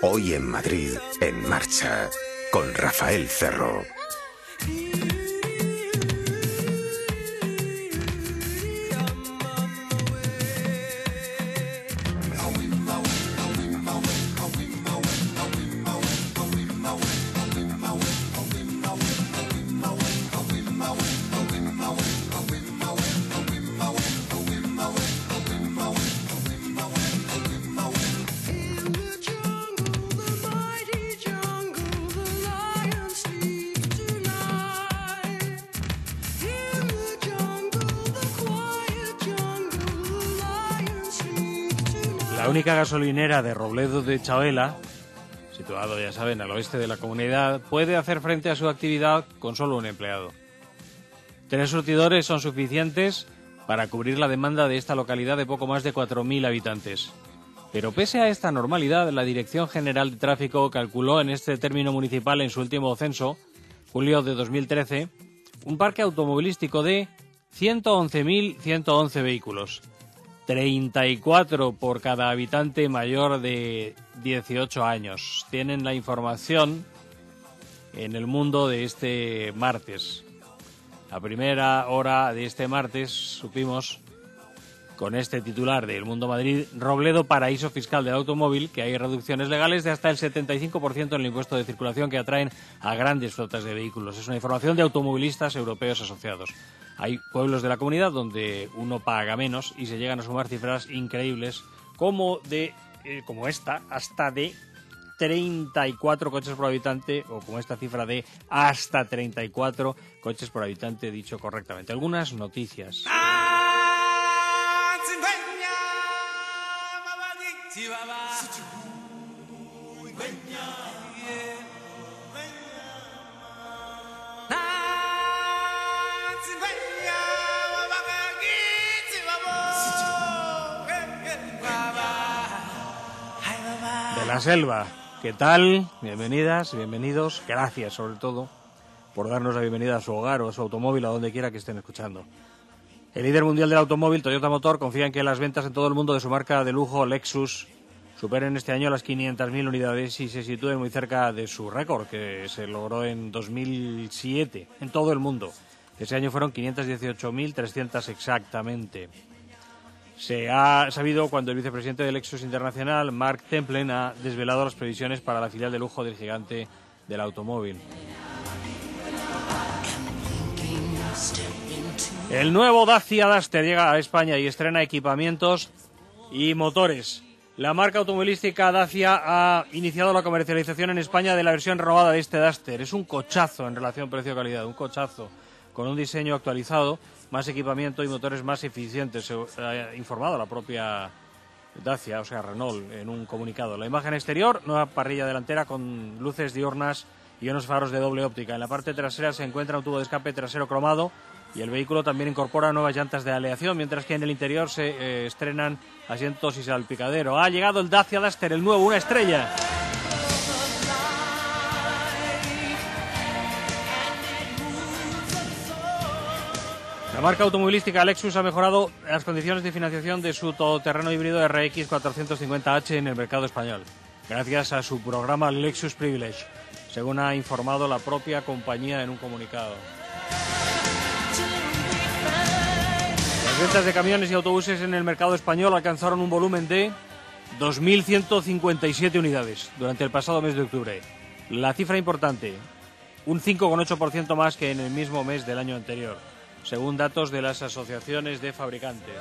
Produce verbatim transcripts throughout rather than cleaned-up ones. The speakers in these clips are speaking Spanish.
Hoy en Madrid, En Marcha, con Rafael Cerro. La única gasolinera de Robledo de Chaoela, situado, ya saben, al oeste de la comunidad, puede hacer frente a su actividad con solo un empleado. Tres surtidores son suficientes para cubrir la demanda de esta localidad de poco más de cuatro mil habitantes. Pero pese a esta normalidad, la Dirección General de Tráfico calculó en este término municipal en su último censo, julio de dos mil trece, un parque automovilístico de ciento once mil ciento once vehículos. treinta y cuatro por cada habitante mayor de dieciocho años. Tienen la información en El Mundo de este martes. La primera hora de este martes supimos, con este titular de El Mundo Madrid, Robledo, paraíso fiscal del automóvil, que hay reducciones legales de hasta el setenta y cinco por ciento en el impuesto de circulación que atraen a grandes flotas de vehículos. Es una información de automovilistas europeos asociados. Hay pueblos de la comunidad donde uno paga menos y se llegan a sumar cifras increíbles como de eh, como esta, hasta de treinta y cuatro coches por habitante, o como esta cifra de hasta treinta y cuatro coches por habitante, dicho correctamente. Algunas noticias. De la Selva, ¿qué tal? Bienvenidas, bienvenidos. Gracias, sobre todo, por darnos la bienvenida a su hogar o a su automóvil, a donde quiera que estén escuchando. El líder mundial del automóvil, Toyota Motor, confía en que las ventas en todo el mundo de su marca de lujo Lexus superen este año las quinientas mil unidades y se sitúen muy cerca de su récord, que se logró en dos mil siete, en todo el mundo. Ese año fueron quinientas dieciocho mil trescientas exactamente. Se ha sabido cuando el vicepresidente de Lexus Internacional, Mark Templen, ha desvelado las previsiones para la filial de lujo del gigante del automóvil. El nuevo Dacia Duster llega a España y estrena equipamientos y motores. La marca automovilística Dacia ha iniciado la comercialización en España de la versión renovada de este Duster. Es un cochazo en relación precio-calidad, un cochazo con un diseño actualizado, más equipamiento y motores más eficientes, se ha informado la propia Dacia, o sea, Renault, en un comunicado. La imagen exterior, nueva parrilla delantera con luces diurnas y unos faros de doble óptica. En la parte trasera se encuentra un tubo de escape trasero cromado y el vehículo también incorpora nuevas llantas de aleación, mientras que en el interior se eh, estrenan asientos y salpicadero. Ha llegado el Dacia Duster, el nuevo, una estrella. La marca automovilística Lexus ha mejorado las condiciones de financiación de su todoterreno híbrido R X cuatrocientos cincuenta H en el mercado español, gracias a su programa Lexus Privilege, según ha informado la propia compañía en un comunicado. Las ventas de camiones y autobuses en el mercado español alcanzaron un volumen de dos mil ciento cincuenta y siete unidades durante el pasado mes de octubre. La cifra importante, un cinco coma ocho por ciento más que en el mismo mes del año anterior, según datos de las asociaciones de fabricantes.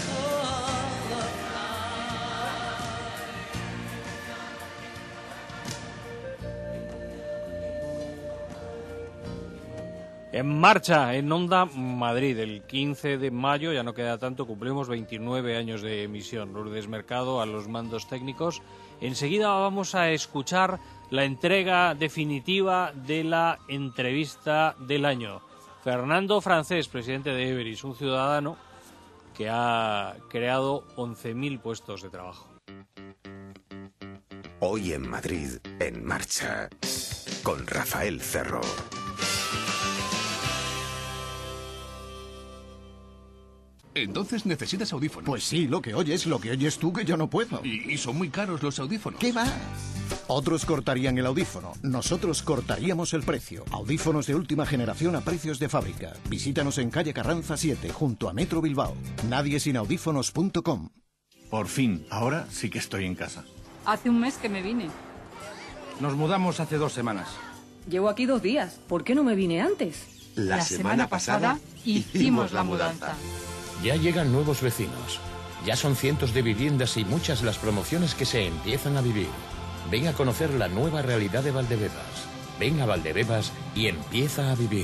En marcha en Onda Madrid, el quince de mayo, ya no queda tanto, cumplimos veintinueve años de emisión. Lourdes Mercado a los mandos técnicos. Enseguida vamos a escuchar la entrega definitiva de la entrevista del año. Fernando Francés, presidente de Everis, un ciudadano que ha creado once mil puestos de trabajo. Hoy en Madrid, En Marcha, con Rafael Cerro. Entonces necesitas audífonos. Pues sí, lo que oyes, lo que oyes tú que yo no puedo. Y, y son muy caros los audífonos. ¿Qué va? Otros cortarían el audífono, nosotros cortaríamos el precio. Audífonos de última generación a precios de fábrica. Visítanos en calle Carranza siete, junto a Metro Bilbao. nadie sin audífonos punto com. Por fin, ahora sí que estoy en casa. Hace un mes que me vine. Nos mudamos hace dos semanas. Llevo aquí dos días. ¿Por qué no me vine antes? La, la semana, semana pasada hicimos la mudanza. Ya llegan nuevos vecinos. Ya son cientos de viviendas y muchas las promociones que se empiezan a vivir. Ven a conocer la nueva realidad de Valdebebas. Ven a Valdebebas y empieza a vivir.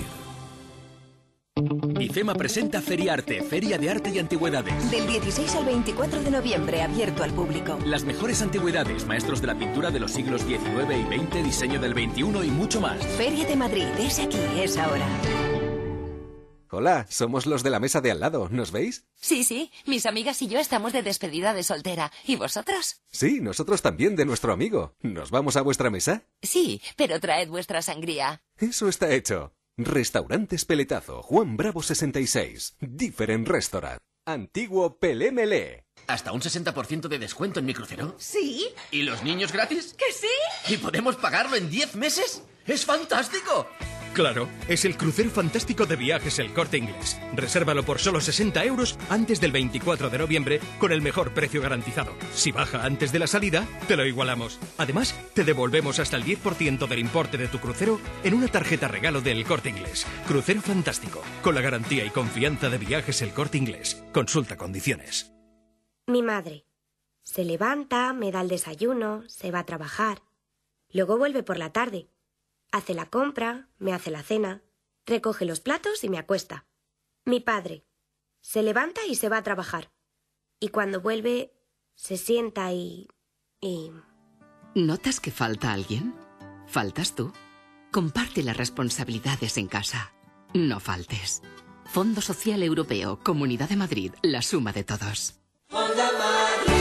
IFEMA presenta Feriarte, Feria de Arte y Antigüedades. Del dieciséis al veinticuatro de noviembre, abierto al público. Las mejores antigüedades, maestros de la pintura de los siglos diecinueve y veinte, diseño del veintiuno y mucho más. Feria de Madrid, es aquí, es ahora. Hola, somos los de la mesa de al lado, ¿nos veis? Sí, sí, mis amigas y yo estamos de despedida de soltera. ¿Y vosotros? Sí, nosotros también, de nuestro amigo. ¿Nos vamos a vuestra mesa? Sí, pero traed vuestra sangría. Eso está hecho. Restaurantes Peletazo, Juan Bravo sesenta y seis. Different Restaurant. Antiguo Pelé Melé. ¿Hasta un sesenta por ciento de descuento en mi crucero? Sí. ¿Y los niños gratis? ¿Que sí? ¿Y podemos pagarlo en diez meses? ¡Es fantástico! Claro, es el crucero fantástico de Viajes El Corte Inglés. Resérvalo por solo sesenta euros antes del veinticuatro de noviembre con el mejor precio garantizado. Si baja antes de la salida, te lo igualamos. Además, te devolvemos hasta el diez por ciento del importe de tu crucero en una tarjeta regalo de El Corte Inglés. Crucero fantástico, con la garantía y confianza de Viajes El Corte Inglés. Consulta condiciones. Mi madre. Se levanta, me da el desayuno, se va a trabajar. Luego vuelve por la tarde. Hace la compra, me hace la cena, recoge los platos y me acuesta. Mi padre. Se levanta y se va a trabajar. Y cuando vuelve, se sienta y... y... ¿Notas que falta alguien? ¿Faltas tú? Comparte las responsabilidades en casa. No faltes. Fondo Social Europeo, Comunidad de Madrid, la suma de todos. Hola Madrid.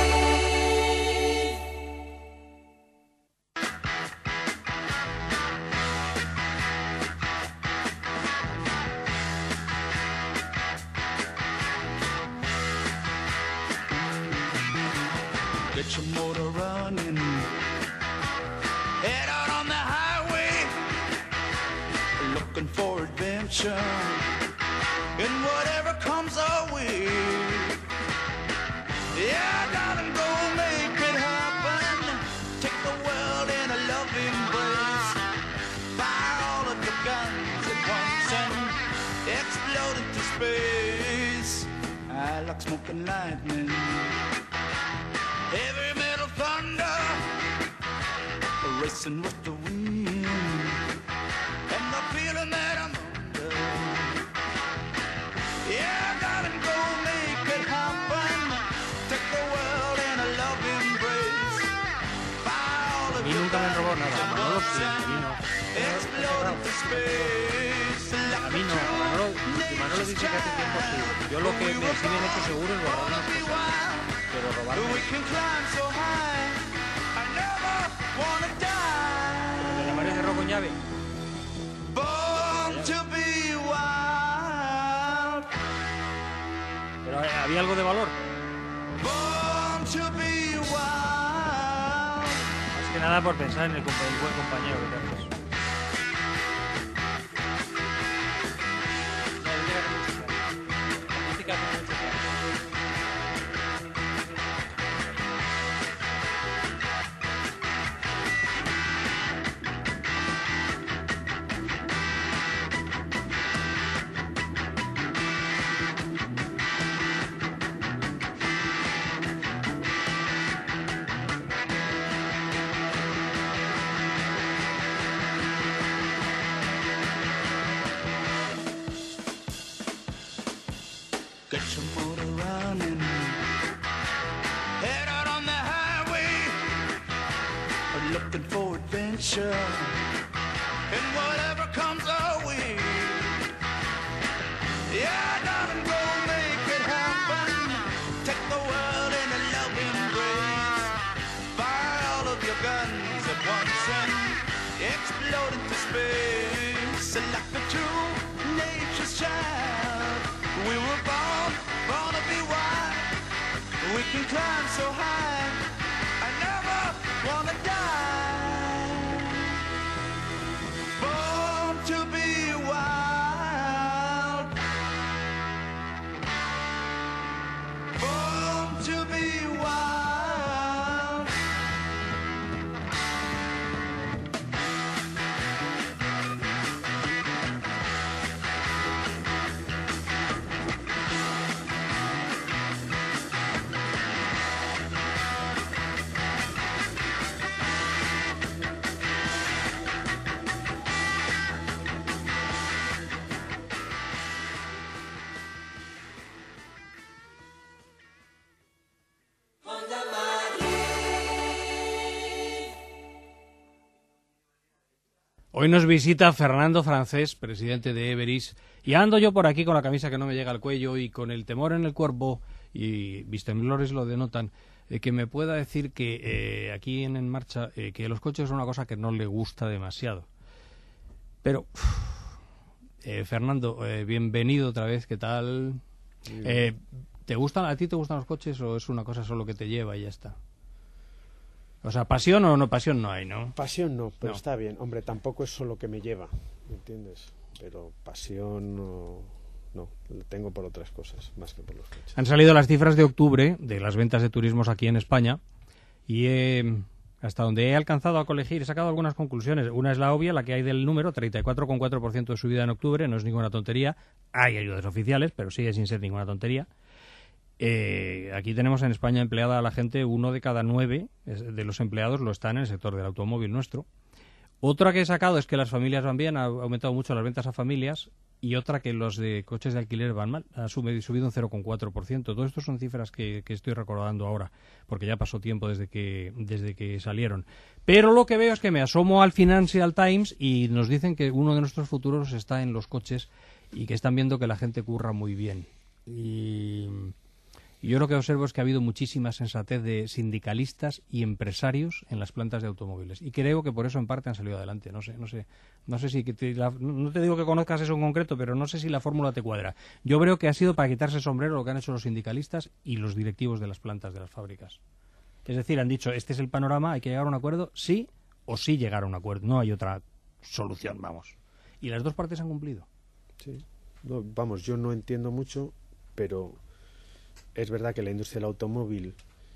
Get your motor running. Head out on the highway, looking for adventure. And whatever comes our way, yeah, darling, go make it happen. Take the world in a loving embrace. Fire all of your guns at once and explode into space. I like smoking lightning, heavy metal thunder, racing with the wind, and the feeling that I'm under. Yeah, darling, go make it happen. Take the world in a love embrace. Fire all of your guns at once and explode into space. A mí no, Manolo, si Manolo dice que hace tiempo sí. Yo lo que me sí me han hecho seguro es guardar unas cosas, pero robarme. ¿Te llamaré cerro con llave? Pero ¿había algo de valor? Más que nada por pensar en el, compa el buen compañero que te haces. Get your motor running. Head out on the highway, looking for adventure. And whatever comes our way, yeah, darling, go make it happen. Take the world in a love embrace. Fire all of your guns at once and explode into space. Like a true nature's child, we were born, born to be wild. We can climb so high. I never wanna die. Born to be wild. Born to be wild. Hoy nos visita Fernando Francés, presidente de Everis, y ando yo por aquí con la camisa que no me llega al cuello y con el temor en el cuerpo, y mis temblores lo denotan, eh, que me pueda decir que eh, aquí en En Marcha, eh, que los coches son una cosa que no le gusta demasiado. Pero, eh, Fernando, eh, bienvenido otra vez, ¿qué tal? Eh, ¿te gustan, ¿A ti te gustan los coches o es una cosa solo que te lleva y ya está? O sea, pasión o no pasión no hay, ¿no? Pasión no, pero no. Está bien. Hombre, tampoco es solo que me lleva, ¿me entiendes? Pero pasión no, no, lo tengo por otras cosas, más que por los coches. Han salido las cifras de octubre de las ventas de turismos aquí en España y eh, hasta donde he alcanzado a colegir he sacado algunas conclusiones. Una es la obvia, la que hay del número, treinta y cuatro coma cuatro por ciento de subida en octubre, no es ninguna tontería. Hay ayudas oficiales, pero sigue sin ser ninguna tontería. Eh, aquí tenemos en España empleada a la gente, uno de cada nueve de los empleados lo están en el sector del automóvil nuestro. Otra que he sacado es que las familias van bien, ha aumentado mucho las ventas a familias, y otra que los de coches de alquiler van mal, ha subido un cero coma cuatro por ciento. Todo esto son cifras que, que estoy recordando ahora, porque ya pasó tiempo desde que, desde que salieron. Pero lo que veo es que me asomo al Financial Times y nos dicen que uno de nuestros futuros está en los coches y que están viendo que la gente curra muy bien. Y... Y yo lo que observo es que ha habido muchísima sensatez de sindicalistas y empresarios en las plantas de automóviles. Y creo que por eso en parte han salido adelante. No sé, no sé, no sé si te, la, no te digo que conozcas eso en concreto, pero no sé si la fórmula te cuadra. Yo creo que ha sido para quitarse el sombrero lo que han hecho los sindicalistas y los directivos de las plantas de las fábricas. Es decir, han dicho, este es el panorama, hay que llegar a un acuerdo, sí o sí llegar a un acuerdo. No hay otra solución, vamos. Y las dos partes han cumplido. Sí. No, vamos, yo no entiendo mucho, pero es verdad que la industria del automóvil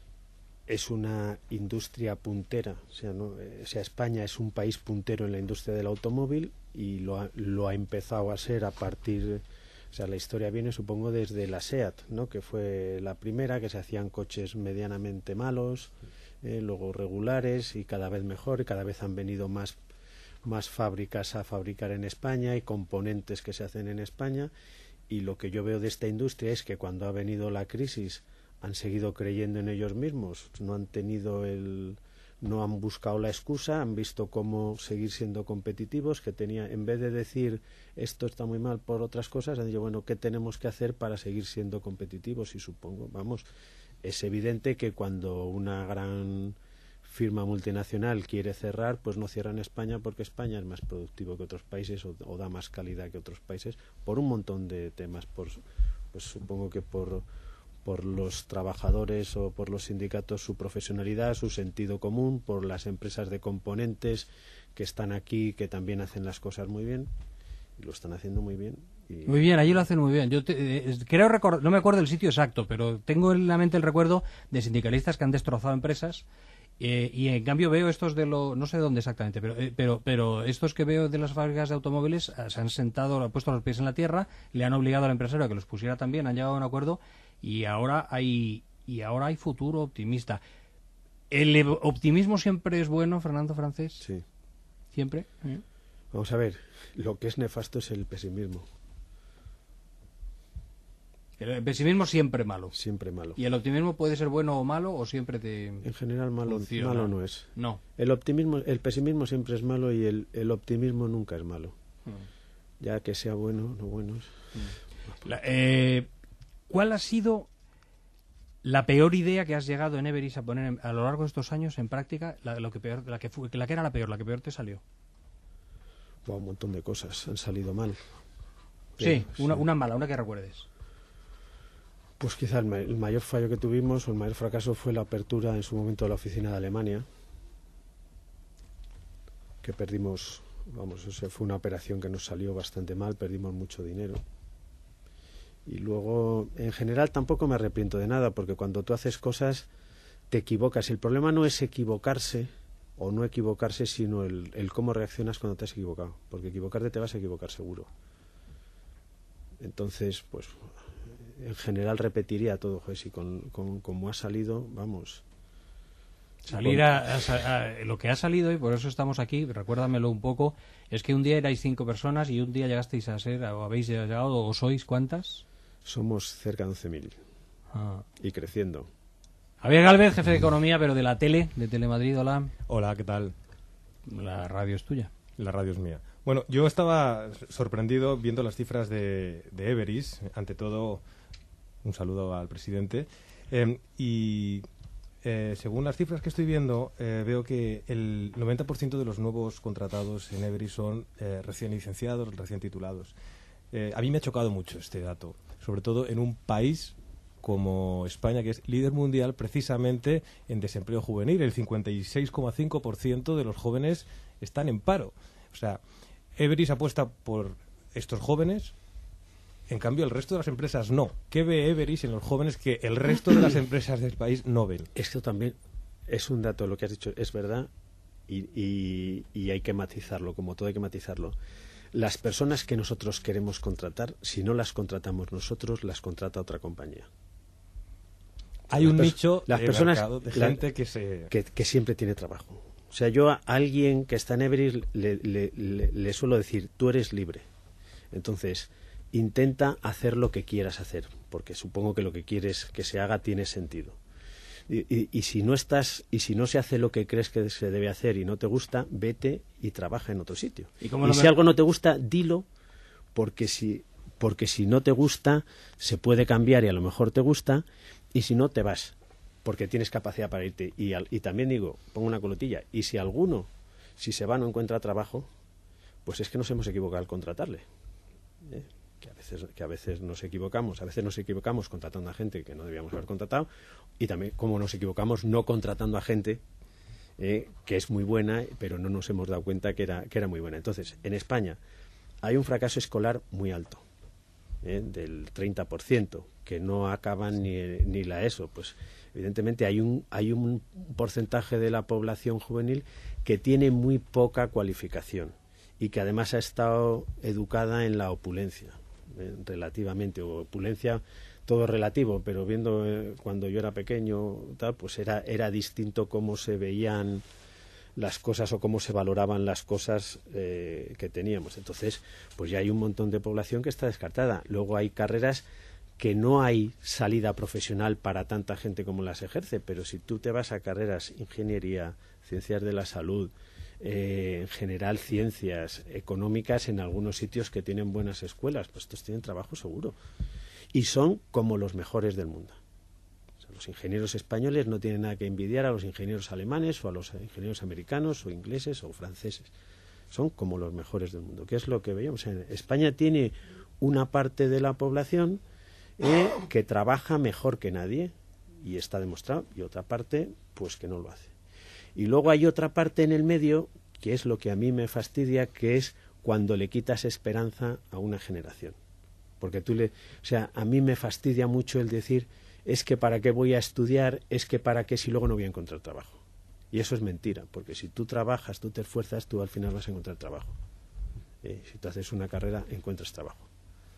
es una industria puntera, o sea, ¿no? o sea, España es un país puntero en la industria del automóvil y lo ha, lo ha empezado a ser a partir, o sea, la historia viene supongo desde la SEAT, ¿no? Que fue la primera, que se hacían coches medianamente malos, eh, luego regulares y cada vez mejor, y cada vez han venido más, más fábricas a fabricar en España y componentes que se hacen en España. Y lo que yo veo de esta industria es que cuando ha venido la crisis han seguido creyendo en ellos mismos, no han tenido el, no han buscado la excusa, han visto cómo seguir siendo competitivos, que tenía, en vez de decir esto está muy mal por otras cosas, han dicho bueno, ¿qué tenemos que hacer para seguir siendo competitivos? Y supongo, vamos, es evidente que cuando una gran firma multinacional quiere cerrar, pues no cierra en España porque España es más productivo que otros países o, o da más calidad que otros países por un montón de temas, por, pues supongo que por, por los trabajadores o por los sindicatos, su profesionalidad, su sentido común, por las empresas de componentes que están aquí, que también hacen las cosas muy bien y lo están haciendo muy bien. Y... Muy bien, allí lo hacen muy bien. Yo te, eh, creo recordar, no me acuerdo del sitio exacto, pero tengo en la mente el recuerdo de sindicalistas que han destrozado empresas. Eh, y en cambio veo estos de lo no sé dónde exactamente, pero eh, pero pero estos que veo de las fábricas de automóviles eh, se han sentado, han puesto los pies en la tierra, le han obligado al empresario a que los pusiera también, han llegado a un acuerdo y ahora hay y ahora hay futuro optimista. ¿El optimismo siempre es bueno, Fernando Francés? Sí. ¿Siempre? ¿Eh? Vamos a ver, lo que es nefasto es el pesimismo. El pesimismo siempre malo. Siempre malo. ¿Y el optimismo puede ser bueno o malo o siempre te En general malo, malo no es. No. El optimismo, el pesimismo siempre es malo y el, el optimismo nunca es malo. Mm. Ya que sea bueno, no bueno. Mm. La, eh, ¿Cuál ha sido la peor idea que has llegado en Everis a poner en, a lo largo de estos años en práctica? La, lo que peor, la que fue, la que era la peor, la que peor te salió. Wow, un montón de cosas han salido mal. Sí, Pero, una, sí. una mala, una que recuerdes. Pues quizá el, ma el mayor fallo que tuvimos o el mayor fracaso fue la apertura en su momento de la oficina de Alemania, que perdimos, vamos, o sea, fue una operación que nos salió bastante mal, perdimos mucho dinero. Y luego, en general, tampoco me arrepiento de nada, porque cuando tú haces cosas, te equivocas. El problema no es equivocarse o no equivocarse, sino el, el cómo reaccionas cuando te has equivocado, porque equivocarte te vas a equivocar seguro. Entonces, pues, en general repetiría todo, joder, si con, con, como ha salido, vamos... Salir a, a, a lo que ha salido, y por eso estamos aquí, recuérdamelo un poco, es que un día erais cinco personas y un día llegasteis a ser, o habéis llegado, o sois, ¿cuántas? Somos cerca de once mil. Ah. Y creciendo. Javier Gálvez, jefe de economía, pero de la tele, de Telemadrid, hola. Hola, ¿qué tal? La radio es tuya. La radio es mía. Bueno, yo estaba sorprendido viendo las cifras de, de Everis. Ante todo, un saludo al presidente. Eh, y eh, según las cifras que estoy viendo, eh, veo que el noventa por ciento de los nuevos contratados en Everis son eh, recién licenciados, recién titulados. Eh, a mí me ha chocado mucho este dato, sobre todo en un país como España, que es líder mundial precisamente en desempleo juvenil. El cincuenta y seis coma cinco por ciento de los jóvenes están en paro. O sea, Everis apuesta por estos jóvenes, en cambio el resto de las empresas no. ¿Qué ve Everis en los jóvenes que el resto de las empresas del país no ven? Esto también es un dato, lo que has dicho es verdad, y, y, y hay que matizarlo, como todo hay que matizarlo. Las personas que nosotros queremos contratar, si no las contratamos nosotros, las contrata otra compañía. Hay un nicho las de personas, mercado de gente la, que se... Que, que siempre tiene trabajo. O sea, yo a alguien que está en Everis le, le, le, le suelo decir, tú eres libre. Entonces, intenta hacer lo que quieras hacer, porque supongo que lo que quieres que se haga tiene sentido. Y, y, y si no estás, y si no se hace lo que crees que se debe hacer y no te gusta, vete y trabaja en otro sitio. Y, y si me... algo no te gusta, dilo, porque si, porque si no te gusta, se puede cambiar y a lo mejor te gusta. Y si no, te vas, porque tienes capacidad para irte. Y, al, y también digo, pongo una colotilla, y si alguno, si se va, no encuentra trabajo, pues es que nos hemos equivocado al contratarle. ¿Eh? Que, a veces, que a veces nos equivocamos, a veces nos equivocamos contratando a gente que no debíamos haber contratado, y también como nos equivocamos no contratando a gente eh, que es muy buena, pero no nos hemos dado cuenta que era, que era muy buena. Entonces, en España hay un fracaso escolar muy alto. ¿Eh? Del treinta por ciento, que no acaban ni, ni la ESO, pues evidentemente hay un, hay un porcentaje de la población juvenil que tiene muy poca cualificación y que además ha estado educada en la opulencia, ¿eh? Relativamente, o opulencia, todo relativo, pero viendo eh, cuando yo era pequeño, tal, pues era, era distinto cómo se veían las cosas o cómo se valoraban las cosas eh, que teníamos. Entonces, pues ya hay un montón de población que está descartada. Luego hay carreras que no hay salida profesional para tanta gente como las ejerce, pero si tú te vas a carreras ingeniería, ciencias de la salud, eh, en general ciencias económicas, en algunos sitios que tienen buenas escuelas, pues estos tienen trabajo seguro. Y son como los mejores del mundo. Los ingenieros españoles no tienen nada que envidiar a los ingenieros alemanes o a los ingenieros americanos o ingleses o franceses. Son como los mejores del mundo. ¿Qué es lo que veíamos? En España tiene una parte de la población eh, que trabaja mejor que nadie, y está demostrado, y otra parte pues que no lo hace. Y luego hay otra parte en el medio, que es lo que a mí me fastidia, que es cuando le quitas esperanza a una generación. Porque tú le... O sea, a mí me fastidia mucho el decir... es que para qué voy a estudiar, es que para qué si luego no voy a encontrar trabajo. Y eso es mentira, porque si tú trabajas, tú te esfuerzas, tú al final vas a encontrar trabajo. Eh, si tú haces una carrera, encuentras trabajo.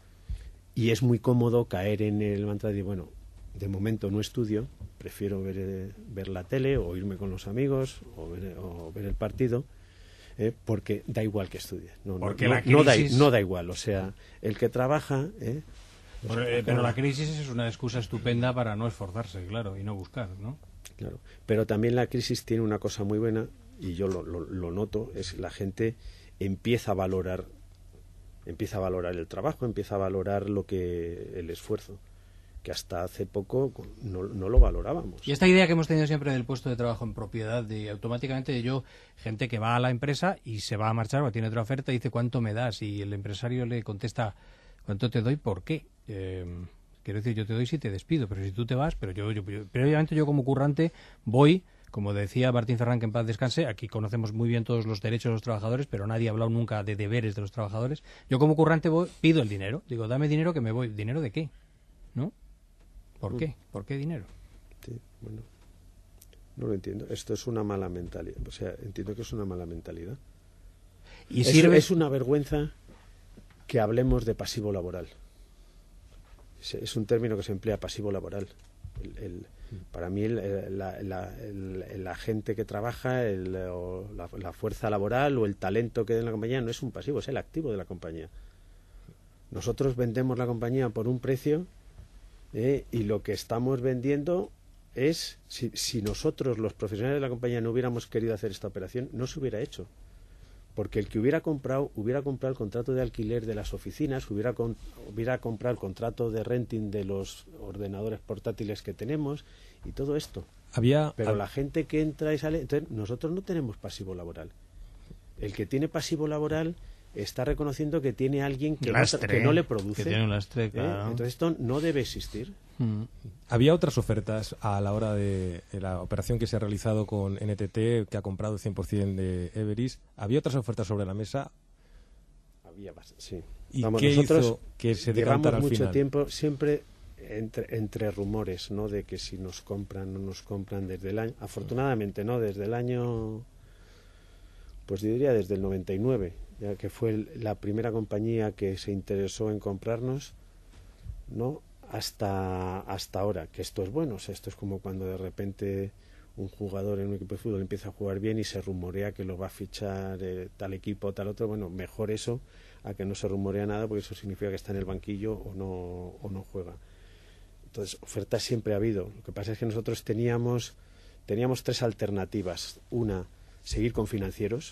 Y es muy cómodo caer en el mantra de, bueno, de momento no estudio, prefiero ver, eh, ver la tele o irme con los amigos o ver, o ver el partido, eh, porque da igual que estudie. No, porque no, la crisis... no, da, no da igual, o sea, el que trabaja... Eh, Pero, eh, pero la crisis es una excusa estupenda para no esforzarse, claro, y no buscar, ¿no? Claro, pero también la crisis tiene una cosa muy buena, y yo lo, lo, lo noto, es la gente empieza a valorar, empieza a valorar el trabajo, empieza a valorar lo que el esfuerzo, que hasta hace poco no, no lo valorábamos. Y esta idea que hemos tenido siempre del puesto de trabajo en propiedad, de automáticamente yo, gente que va a la empresa y se va a marchar o tiene otra oferta y dice ¿cuánto me das? Y el empresario le contesta ¿cuánto te doy? ¿Por qué? Eh, quiero decir, yo te doy si te despido, pero si tú te vas, pero yo, yo, yo previamente yo como currante voy Como decía Martín Ferrán, que en paz descanse, aquí conocemos muy bien todos los derechos de los trabajadores, pero nadie ha hablado nunca de deberes de los trabajadores. Yo como currante voy, pido el dinero, digo, dame dinero que me voy. ¿Dinero de qué? ¿No? ¿Por qué? ¿Por qué dinero? Sí, bueno, no lo entiendo. Esto es una mala mentalidad. O sea, entiendo que es una mala mentalidad. Y es, sirve... es una vergüenza que hablemos de pasivo laboral. Es, es un término que se emplea, pasivo laboral. El, el, para mí, el, la, la, el, la gente que trabaja, el, o la, la fuerza laboral o el talento que hay en la compañía no es un pasivo, es el activo de la compañía. Nosotros vendemos la compañía por un precio eh, y lo que estamos vendiendo es, si, si nosotros, los profesionales de la compañía, no hubiéramos querido hacer esta operación, no se hubiera hecho. Porque el que hubiera comprado, hubiera comprado el contrato de alquiler de las oficinas, hubiera, con, hubiera comprado el contrato de renting de los ordenadores portátiles que tenemos y todo esto. Había, Pero hab... la gente que entra y sale... Entonces, nosotros no tenemos pasivo laboral. El que tiene pasivo laboral está reconociendo que tiene alguien que, lastre, no, que no le produce. Que tiene un lastre, claro. ¿eh? Entonces esto no debe existir. Mm. Había otras ofertas a la hora de, de la operación que se ha realizado con N T T, que ha comprado el cien por ciento de Everis. ¿Había otras ofertas sobre la mesa? Había bastante, sí. ¿Y Vamos, qué nosotros hizo que se llevamos decantara al mucho final? tiempo siempre entre, entre rumores, ¿no? De que si nos compran o no nos compran desde el año... Afortunadamente, ¿no? Desde el año... Pues yo diría desde el noventa y nueve, ya que fue el, la primera compañía que se interesó en comprarnos, ¿no? Hasta, hasta ahora, que esto es bueno. O sea, esto es como cuando de repente un jugador en un equipo de fútbol empieza a jugar bien y se rumorea que lo va a fichar eh, tal equipo o tal otro. Bueno, mejor eso a que no se rumorea nada, porque eso significa que está en el banquillo o no, o no juega. Entonces, ofertas siempre ha habido. Lo que pasa es que nosotros teníamos, teníamos tres alternativas. Una, seguir con financieros,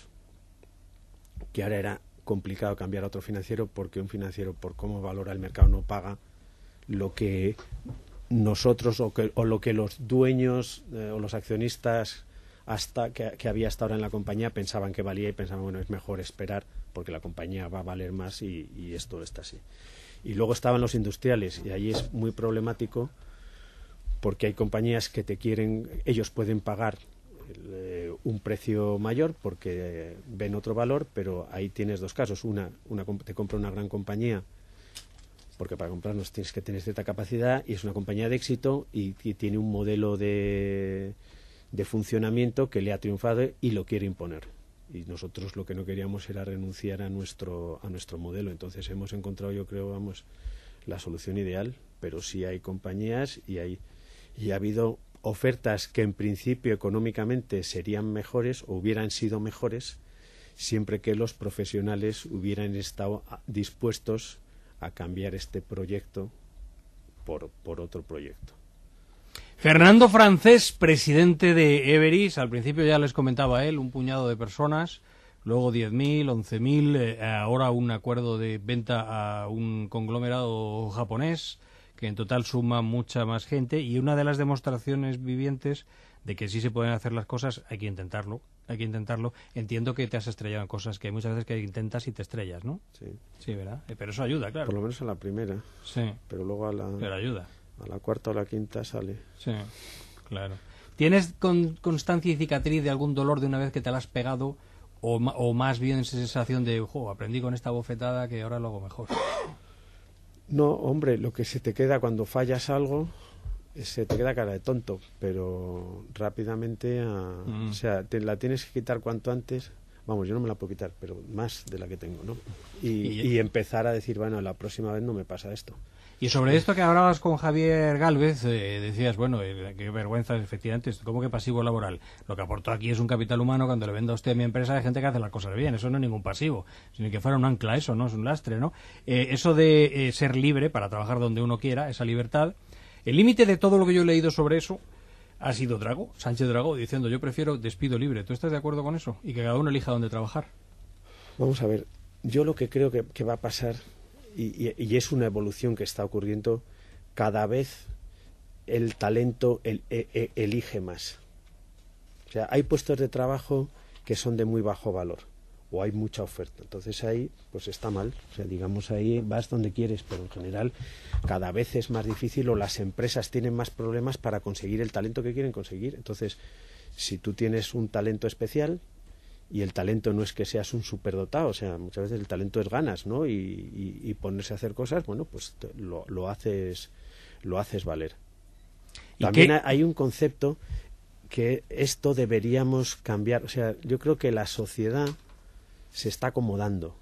que ahora era complicado cambiar a otro financiero, porque un financiero, por cómo valora el mercado, no paga lo que nosotros o, que, o lo que los dueños eh, o los accionistas hasta que, que había hasta ahora en la compañía pensaban que valía, y pensaban, bueno, es mejor esperar porque la compañía va a valer más, y, y esto está así. Y luego estaban los industriales, y ahí es muy problemático porque hay compañías que te quieren, ellos pueden pagar eh, un precio mayor porque eh, ven otro valor, pero ahí tienes dos casos. Una, una te compra una gran compañía, porque para comprarnos tienes que tener cierta capacidad, y es una compañía de éxito y, y tiene un modelo de, de funcionamiento que le ha triunfado y lo quiere imponer. Y nosotros lo que no queríamos era renunciar a nuestro a nuestro modelo. Entonces hemos encontrado, yo creo, vamos, la solución ideal. Pero sí hay compañías y hay y ha habido ofertas que en principio económicamente serían mejores o hubieran sido mejores, siempre que los profesionales hubieran estado dispuestos a cambiar este proyecto por, por otro proyecto. Fernando Francés, presidente de Everis, al principio ya les comentaba él, un puñado de personas, luego diez mil, once mil, eh, ahora un acuerdo de venta a un conglomerado japonés, que en total suma mucha más gente, y una de las demostraciones vivientes de que sí se pueden hacer las cosas, hay que intentarlo, hay que intentarlo. Entiendo que te has estrellado en cosas que hay muchas veces que intentas y te estrellas, ¿no? Sí. Sí, ¿verdad? Eh, pero eso ayuda, claro. Por lo menos a la primera. Sí. Pero luego a la... Pero ayuda. A la cuarta o la quinta sale. Sí, claro. ¿Tienes con, constancia y cicatriz de algún dolor de una vez que te la has pegado? O, o más bien esa sensación de, jo, aprendí con esta bofetada que ahora lo hago mejor. No, hombre, lo que se te queda cuando fallas algo, se te queda cara de tonto, pero rápidamente, a, mm. o sea, te la tienes que quitar cuanto antes. Vamos, yo no me la puedo quitar, pero más de la que tengo, ¿no? Y, y, y empezar a decir, bueno, la próxima vez no me pasa esto. Y sobre esto que hablabas con Javier Gálvez, eh, decías, bueno, eh, qué vergüenza, efectivamente, ¿cómo que pasivo laboral? Lo que aportó aquí es un capital humano. Cuando le venda a usted a mi empresa, hay gente que hace las cosas bien, eso no es ningún pasivo, sino que fuera un ancla, eso no es un lastre, ¿no? Eh, eso de eh, ser libre para trabajar donde uno quiera, esa libertad, el límite de todo lo que yo he leído sobre eso ha sido Dragó, Sánchez Dragó, diciendo, yo prefiero despido libre. ¿Tú estás de acuerdo con eso? Y que cada uno elija dónde trabajar. Vamos a ver, yo lo que creo que, que va a pasar, y, y, y es una evolución que está ocurriendo, cada vez el talento el, el, el, elige más. O sea, hay puestos de trabajo que son de muy bajo valor, o hay mucha oferta. Entonces ahí, pues está mal. O sea, digamos, ahí vas donde quieres, pero en general cada vez es más difícil, o las empresas tienen más problemas para conseguir el talento que quieren conseguir. Entonces, si tú tienes un talento especial, y el talento no es que seas un superdotado, o sea, muchas veces el talento es ganas, ¿no? Y, y, y ponerse a hacer cosas, bueno, pues te, lo, lo haces lo haces valer. También qué? hay un concepto que esto deberíamos cambiar, o sea, yo creo que la sociedad se está acomodando.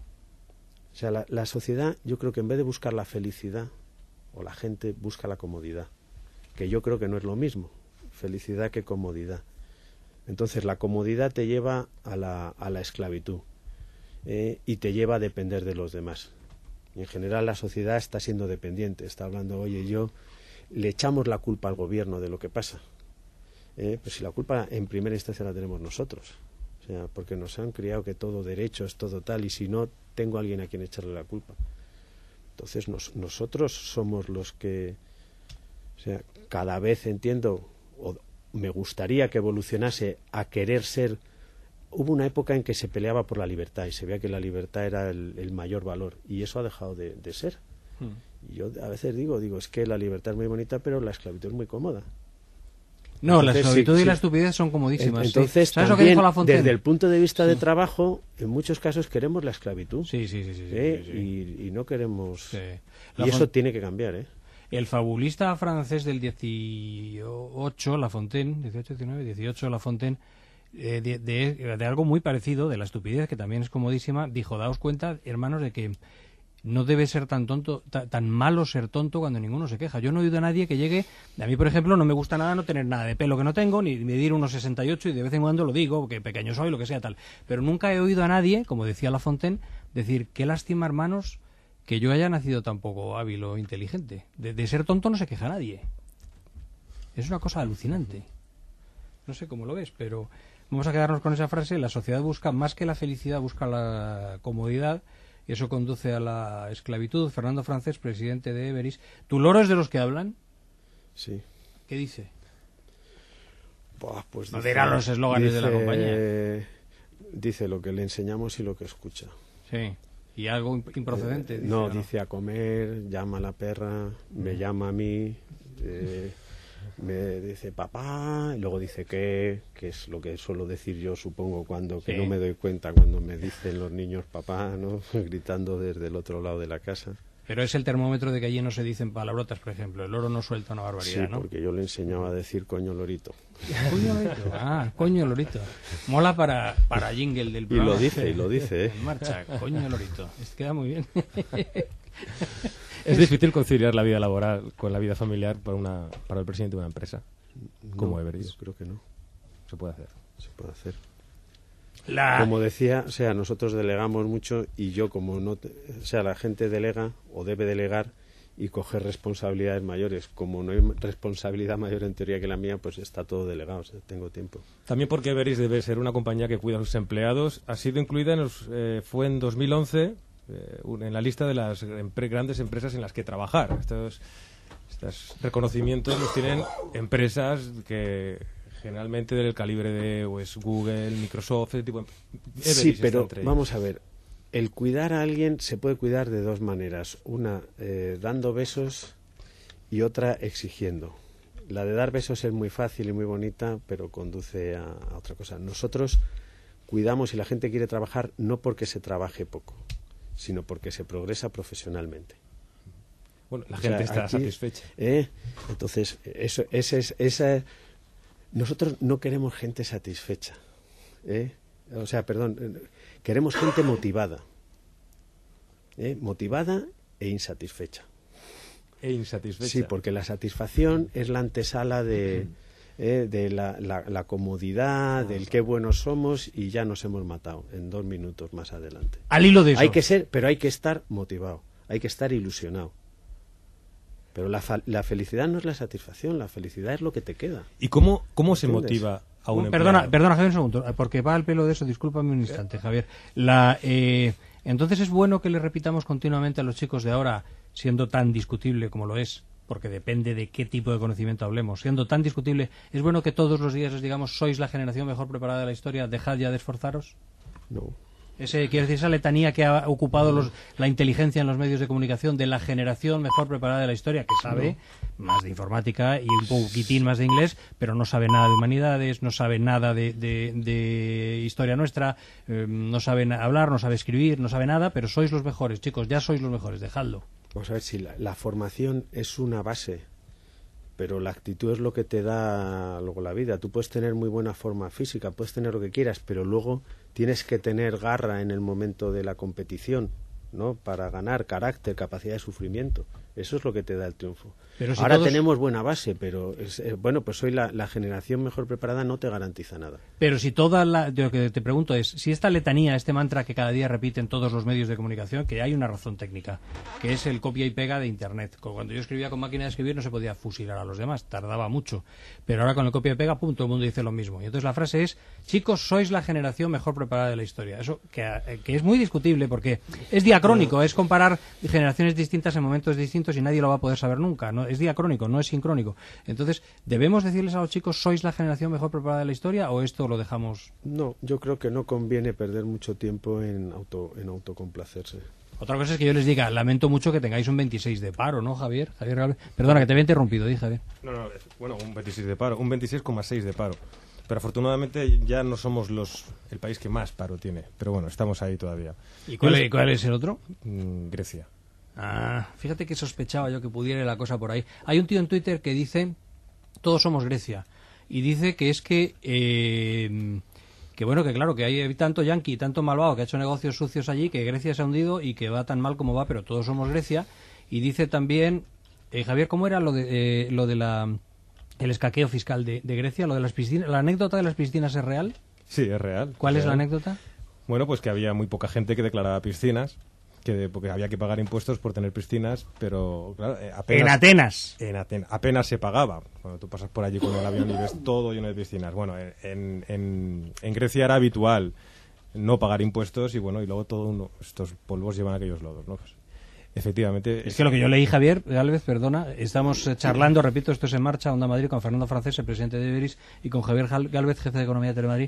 O sea, la, la sociedad, yo creo que en vez de buscar la felicidad, o la gente busca la comodidad, que yo creo que no es lo mismo, felicidad que comodidad. Entonces la comodidad te lleva a la, a la esclavitud eh, y te lleva a depender de los demás. Y en general la sociedad está siendo dependiente, está hablando, oye, yo le echamos la culpa al gobierno de lo que pasa. Eh, pues si la culpa en primera instancia la tenemos nosotros, o sea, porque nos han criado que todo derecho es todo tal, y si no, tengo a alguien a quien echarle la culpa. Entonces nos, nosotros somos los que, o sea, cada vez entiendo, o me gustaría que evolucionase a querer ser. Hubo una época en que se peleaba por la libertad y se veía que la libertad era el, el mayor valor, y eso ha dejado de, de ser. Hmm. Y yo a veces digo, digo, es que la libertad es muy bonita, pero la esclavitud es muy cómoda. No, entonces, la esclavitud sí, y sí. la estupidez son comodísimas. Entonces, sí. ¿Sabes también, lo que dijo La Fontaine? Desde el punto de vista sí. de trabajo, en muchos casos queremos la esclavitud. Sí, sí, sí. sí, ¿eh? sí, sí. Y, y no queremos... Sí. Y eso tiene que cambiar, ¿eh? El fabulista francés del dieciocho, La Fontaine, dieciocho, diecinueve, dieciocho, La Fontaine, eh, de, de, de algo muy parecido, de la estupidez, que también es comodísima, dijo, daos cuenta, hermanos, de que no debe ser tan tonto, ta, tan malo ser tonto cuando ninguno se queja. Yo no he oído a nadie que llegue, a mí por ejemplo no me gusta nada no tener nada de pelo que no tengo, ni medir unos sesenta y ocho, y de vez en cuando lo digo, que pequeño soy, lo que sea tal, pero nunca he oído a nadie, como decía La Fontaine, decir, qué lástima, hermanos, que yo haya nacido tan poco hábil o inteligente. De, de ser tonto no se queja nadie. Es una cosa alucinante. No sé cómo lo ves, pero vamos a quedarnos con esa frase. La sociedad busca, más que la felicidad, busca la comodidad, y eso conduce a la esclavitud. Fernando Francés, presidente de Everis. ¿Tu loro es de los que hablan? Sí. ¿Qué dice? Buah, pues no dice, dirán los eslóganes de la compañía. Dice lo que le enseñamos y lo que escucha. Sí. ¿Y algo improcedente? Eh, dice, no, no, dice a comer, llama a la perra, me llama a mí, eh, me dice papá, y luego dice qué, que es lo que suelo decir yo, supongo, cuando que sí. no me doy cuenta cuando me dicen los niños papá, ¿no? Gritando desde el otro lado de la casa. Pero es el termómetro de que allí no se dicen palabrotas, por ejemplo. El loro no suelta una barbaridad, sí, ¿no? porque yo le enseñaba a decir coño lorito. Coño lorito. Ah, coño lorito. Mola para, para jingle del programa. Y lo dice, y lo dice, ¿eh? En marcha, coño lorito. Es, queda muy bien. Es difícil conciliar la vida laboral con la vida familiar para, una, para el presidente de una empresa, como no, Everis. Yo creo que no. Se puede hacer. Se puede hacer. La... Como decía, o sea, nosotros delegamos mucho y yo como no, te, o sea, la gente delega o debe delegar y coger responsabilidades mayores. Como no hay responsabilidad mayor en teoría que la mía, pues está todo delegado, o sea, tengo tiempo. También porque Everis debe ser una compañía que cuida a sus empleados. Ha sido incluida, en los, eh, fue en dos mil once, eh, en la lista de las empre- grandes empresas en las que trabajar. Estos, estos reconocimientos los tienen empresas que... generalmente del calibre de pues, Google, Microsoft, ese tipo de... Everis sí, pero vamos a ver, el cuidar a alguien se puede cuidar de dos maneras. Una, eh, dando besos, y otra, exigiendo. La de dar besos es muy fácil y muy bonita, pero conduce a, a otra cosa. Nosotros cuidamos y la gente quiere trabajar no porque se trabaje poco, sino porque se progresa profesionalmente. Bueno, la o gente sea, está aquí, satisfecha. Eh, entonces, eso, ese es... Esa, nosotros no queremos gente satisfecha, ¿eh? O sea, perdón, queremos gente motivada, ¿eh? Motivada e insatisfecha. E insatisfecha. Sí, porque la satisfacción es la antesala de, ¿eh? de la, la, la comodidad, del qué buenos somos, y ya nos hemos matado en dos minutos más adelante. Al hilo de eso. Hay que ser, pero hay que estar motivado, hay que estar ilusionado. Pero la, fa- la felicidad no es la satisfacción, la felicidad es lo que te queda. ¿Y cómo, cómo se ¿Entiendes? motiva a un Uh, empleado? Perdona, perdona, Javier, un segundo, porque va al pelo de eso, discúlpame un instante, Javier. La, eh, entonces es bueno que le repitamos continuamente a los chicos de ahora, siendo tan discutible como lo es, porque depende de qué tipo de conocimiento hablemos, siendo tan discutible, es bueno que todos los días les digamos, sois la generación mejor preparada de la historia, dejad ya de esforzaros. No. Ese, quiero decir, esa letanía que ha ocupado los, la inteligencia en los medios de comunicación de la generación mejor preparada de la historia, que sabe no. más de informática y un poquitín más de inglés, pero no sabe nada de humanidades, no sabe nada de, de, de historia nuestra, eh, no sabe hablar, no sabe escribir, no sabe nada, pero sois los mejores, chicos, ya sois los mejores, dejadlo. Vamos a ver si la, la formación es una base, pero la actitud es lo que te da luego la vida. Tú puedes tener muy buena forma física, puedes tener lo que quieras, pero luego tienes que tener garra en el momento de la competición, ¿no? Para ganar, carácter, capacidad de sufrimiento. Eso es lo que te da el triunfo. Pero si Ahora todos... tenemos buena base, pero es, eh, bueno, pues hoy la, la generación mejor preparada no te garantiza nada. Pero si toda la... Lo que te pregunto es, si esta letanía, este mantra que cada día repiten todos los medios de comunicación, que hay una razón técnica, que es el copia y pega de Internet. Cuando yo escribía con máquina de escribir no se podía fusilar a los demás, tardaba mucho. Pero ahora con el copia y pega, pum, todo el mundo dice lo mismo. Y entonces la frase es, chicos, sois la generación mejor preparada de la historia. Eso que, que es muy discutible porque es diacrónico, es comparar generaciones distintas en momentos distintos y nadie lo va a poder saber nunca. ¿No? Es diacrónico, no es sincrónico. Entonces, ¿debemos decirles a los chicos, sois la generación mejor preparada de la historia o esto lo dejamos? No, yo creo que no conviene perder mucho tiempo en auto en autocomplacerse. Otra cosa es que yo les diga, lamento mucho que tengáis un veintiséis de paro, ¿no, Javier? Javier Galvez. Perdona, que te había interrumpido, di, Javier. No, no, bueno, un veintiséis de paro, un veintiséis coma seis de paro. Pero afortunadamente ya no somos los el país que más paro tiene. Pero bueno, estamos ahí todavía. ¿Y cuál, es, cuál es el otro? Mm, Grecia. Ah, fíjate que sospechaba yo que pudiera la cosa por ahí. Hay un tío en Twitter que dice, todos somos Grecia. Y dice que es que... Eh, que bueno, que claro, que hay tanto yanqui y tanto malvado que ha hecho negocios sucios allí, que Grecia se ha hundido y que va tan mal como va, pero todos somos Grecia. Y dice también, eh, Javier, ¿cómo era lo de eh, lo de la el escaqueo fiscal de, de Grecia? Lo de las piscinas, ¿la anécdota de las piscinas es real? Sí, es real. ¿Cuál es, es real. la anécdota? Bueno, pues que había muy poca gente que declaraba piscinas, que porque había que pagar impuestos por tener piscinas, pero claro, apenas... En Atenas. En Atenas. Apenas se pagaba. Cuando tú pasas por allí con el avión y ves todo lleno de piscinas. Bueno, en, en, en Grecia era habitual no pagar impuestos y bueno, y luego todo uno, estos polvos llevan aquellos lodos, ¿no? Pues, efectivamente... Es que lo que yo leí, Javier Galvez, perdona, estamos charlando, repito, esto es En Marcha, Onda Madrid, con Fernando Francés, el presidente de Everis, y con Javier Galvez, jefe de Economía de Telemadrid.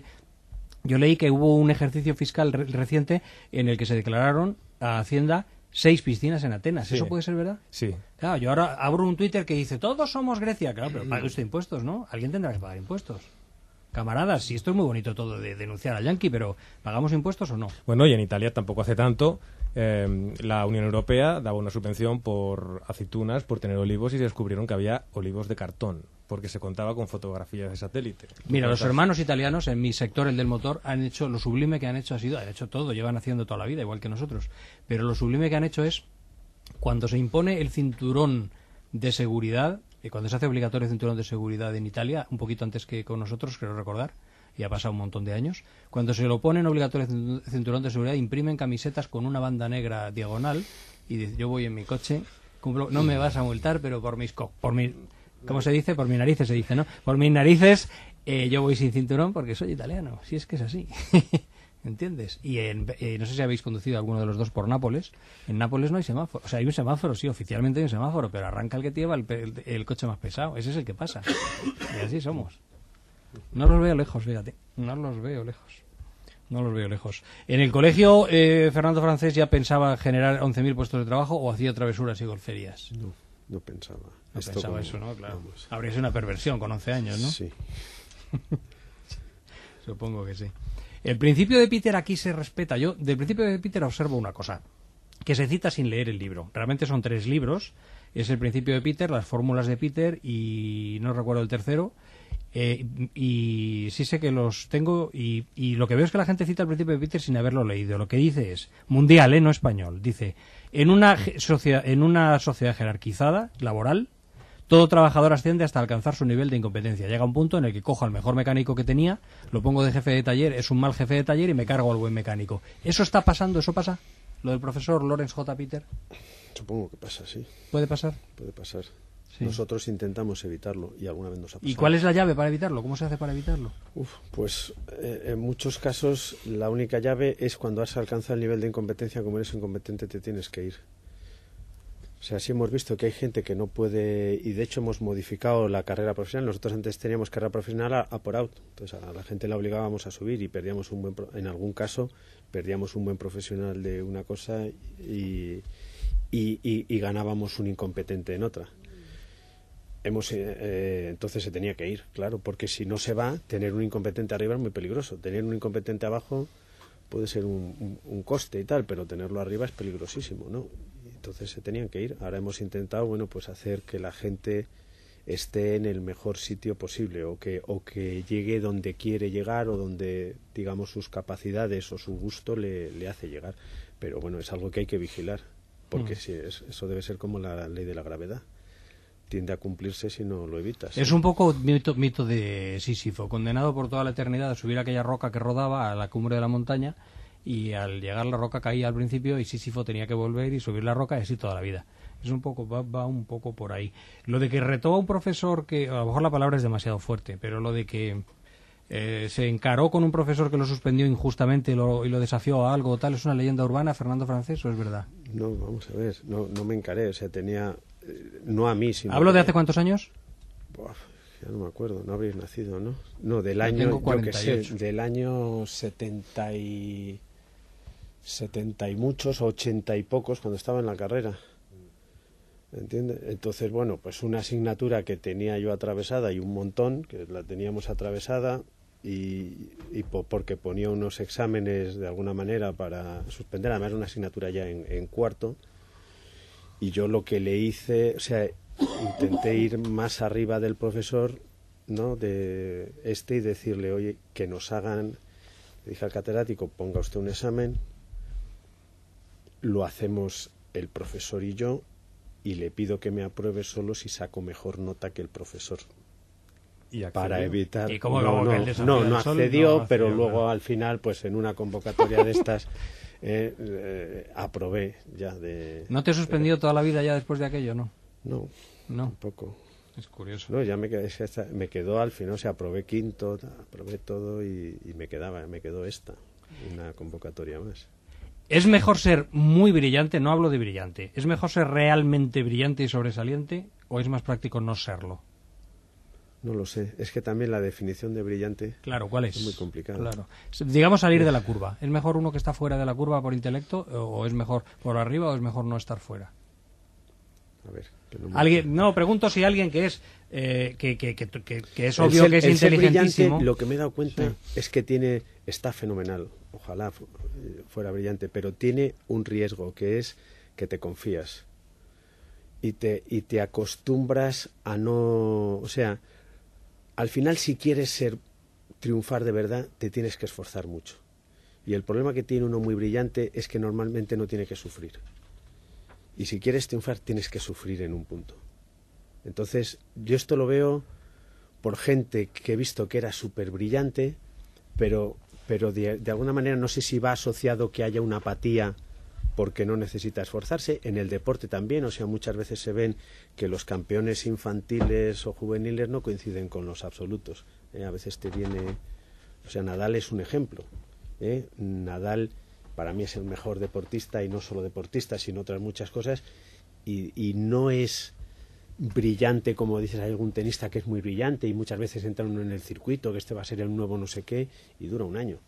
Yo leí que hubo un ejercicio fiscal re reciente en el que se declararon a Hacienda seis piscinas en Atenas. Sí. ¿Eso puede ser verdad? Sí. Claro, yo ahora abro un Twitter que dice, todos somos Grecia. Claro, pero pague usted impuestos, ¿no? Alguien tendrá que pagar impuestos. Camaradas, sí, esto es muy bonito todo de denunciar al yanqui, pero ¿pagamos impuestos o no? Bueno, y en Italia tampoco hace tanto. Eh, la Unión Europea daba una subvención por aceitunas, por tener olivos, y se descubrieron que había olivos de cartón, porque se contaba con fotografías de satélite. Mira, los hermanos italianos, en mi sector, el del motor, han hecho, lo sublime que han hecho ha sido, han hecho todo, llevan haciendo toda la vida, igual que nosotros, pero lo sublime que han hecho es, cuando se impone el cinturón de seguridad, y cuando se hace obligatorio el cinturón de seguridad en Italia, un poquito antes que con nosotros, creo recordar, y ha pasado un montón de años, cuando se lo ponen obligatorio el cinturón de seguridad, imprimen camisetas con una banda negra diagonal, y dice, yo voy en mi coche, cumplo, no me vas a multar, pero por mis... Co por mi, ¿cómo se dice? Por mis narices se dice, ¿no? Por mis narices eh, yo voy sin cinturón porque soy italiano, si es que es así. ¿Entiendes? Y en, eh, no sé si habéis conducido alguno de los dos por Nápoles. En Nápoles no hay semáforo. O sea, hay un semáforo, sí, oficialmente hay un semáforo, pero arranca el que lleva el, el, el coche más pesado. Ese es el que pasa. Y así somos. No los veo lejos, fíjate. No los veo lejos. No los veo lejos. En el colegio, eh, Fernando Francés ya pensaba generar once mil puestos de trabajo o hacía travesuras y golferías. No, no pensaba. No Esto pensaba como, eso, ¿no? Claro. Vamos. Habría sido una perversión con once años, ¿no? Sí. Supongo que sí. El principio de Peter aquí se respeta. Yo del principio de Peter observo una cosa, que se cita sin leer el libro. Realmente son tres libros. Es el principio de Peter, las fórmulas de Peter y no recuerdo el tercero. Eh, y sí sé que los tengo y, y lo que veo es que la gente cita el principio de Peter sin haberlo leído. Lo que dice es, mundial, ¿eh? No español. Dice, en una, socia en una sociedad jerarquizada, laboral, todo trabajador asciende hasta alcanzar su nivel de incompetencia. Llega un punto en el que cojo al mejor mecánico que tenía, lo pongo de jefe de taller, es un mal jefe de taller y me cargo al buen mecánico. ¿Eso está pasando? ¿Eso pasa? ¿Lo del profesor Lawrence J. Peter? Supongo que pasa, sí. ¿Puede pasar? Puede pasar. Sí. Nosotros intentamos evitarlo y alguna vez nos ha pasado. ¿Y cuál es la llave para evitarlo? ¿Cómo se hace para evitarlo? Uf, pues eh, en muchos casos la única llave es cuando has alcanzado el nivel de incompetencia, como eres incompetente te tienes que ir. O sea, sí hemos visto que hay gente que no puede, y de hecho hemos modificado la carrera profesional. Nosotros antes teníamos carrera profesional a, a por out, entonces a la gente la obligábamos a subir y perdíamos un buen, en algún caso, perdíamos un buen profesional de una cosa y, y, y, y ganábamos un incompetente en otra. Hemos, eh, entonces se tenía que ir, claro, porque si no se va, tener un incompetente arriba es muy peligroso. Tener un incompetente abajo puede ser un, un, un coste y tal, pero tenerlo arriba es peligrosísimo, ¿no? Entonces se tenían que ir. Ahora hemos intentado, bueno, pues hacer que la gente esté en el mejor sitio posible o que o que llegue donde quiere llegar o donde, digamos, sus capacidades o su gusto le, le hace llegar. Pero bueno, es algo que hay que vigilar, porque mm. si es, eso debe ser como la ley de la gravedad. Tiende a cumplirse si no lo evitas. Es un poco mito, mito de Sísifo, condenado por toda la eternidad a subir aquella roca que rodaba a la cumbre de la montaña, y al llegar la roca caía al principio y Sísifo tenía que volver y subir la roca y así toda la vida. Es un poco, va, va un poco por ahí. Lo de que retó a un profesor, que a lo mejor la palabra es demasiado fuerte, pero lo de que eh, se encaró con un profesor que lo suspendió injustamente y lo, y lo desafió a algo tal, ¿es una leyenda urbana, Fernando Francés, o es verdad? No, vamos a ver, no, no me encaré, o sea, tenía, eh, no a mí, sino... ¿Hablo de que, hace cuántos años? Buah, ya no me acuerdo, no habréis nacido, ¿no? No, del año, yo que sé, del año setenta y... setenta y muchos, ochenta y pocos, cuando estaba en la carrera. ¿Entiendes? Entonces, bueno, pues una asignatura que tenía yo atravesada y un montón, que la teníamos atravesada, y, y po porque ponía unos exámenes de alguna manera para suspender, además una asignatura ya en, en cuarto, y yo lo que le hice, o sea, intenté ir más arriba del profesor, ¿no?, de este, y decirle, oye, que nos hagan, le dije al catedrático, ponga usted un examen, lo hacemos el profesor y yo, y le pido que me apruebe solo si saco mejor nota que el profesor. ¿Y para evitar... ¿Y cómo, no, cómo no, que el desafío no, del no sol? accedió, No, pero accedió, luego claro. al final, pues en una convocatoria de estas, eh, eh, aprobé ya de... ¿No te suspendió de... toda la vida ya después de aquello, no? No, no. tampoco. Es curioso. No, ya me, quedé, me quedó al final, o sea, aprobé quinto, aprobé todo y, y me quedaba, me quedó esta, una convocatoria más. ¿Es mejor ser muy brillante? No hablo de brillante. ¿Es mejor ser realmente brillante y sobresaliente o es más práctico no serlo? No lo sé. Es que también la definición de brillante claro, ¿cuál es? es muy complicada. Claro. Digamos salir de la curva. ¿Es mejor uno que está fuera de la curva por intelecto o es mejor por arriba o es mejor no estar fuera? A ver. No, ¿Alguien? no, pregunto si alguien que es eh, que, que, que, que, que es obvio ser, que es inteligentísimo. Brillante, lo que me he dado cuenta sí. es que tiene está fenomenal. Ojalá fuera brillante, pero tiene un riesgo que es que te confías y te y te acostumbras a no, o sea, al final si quieres ser triunfar de verdad te tienes que esforzar mucho. Y el problema que tiene uno muy brillante es que normalmente no tiene que sufrir. Y si quieres triunfar tienes que sufrir en un punto. Entonces, yo esto lo veo por gente que he visto que era súper brillante, pero pero de, de alguna manera no sé si va asociado que haya una apatía porque no necesita esforzarse. En el deporte también, o sea, muchas veces se ven que los campeones infantiles o juveniles no coinciden con los absolutos. ¿eh? A veces te viene... O sea, Nadal es un ejemplo. ¿eh? Nadal para mí es el mejor deportista, y no solo deportista, sino otras muchas cosas, y, y no es brillante como dices, hay algún tenista que es muy brillante y muchas veces entra uno en el circuito que este va a ser el nuevo no sé qué y dura un año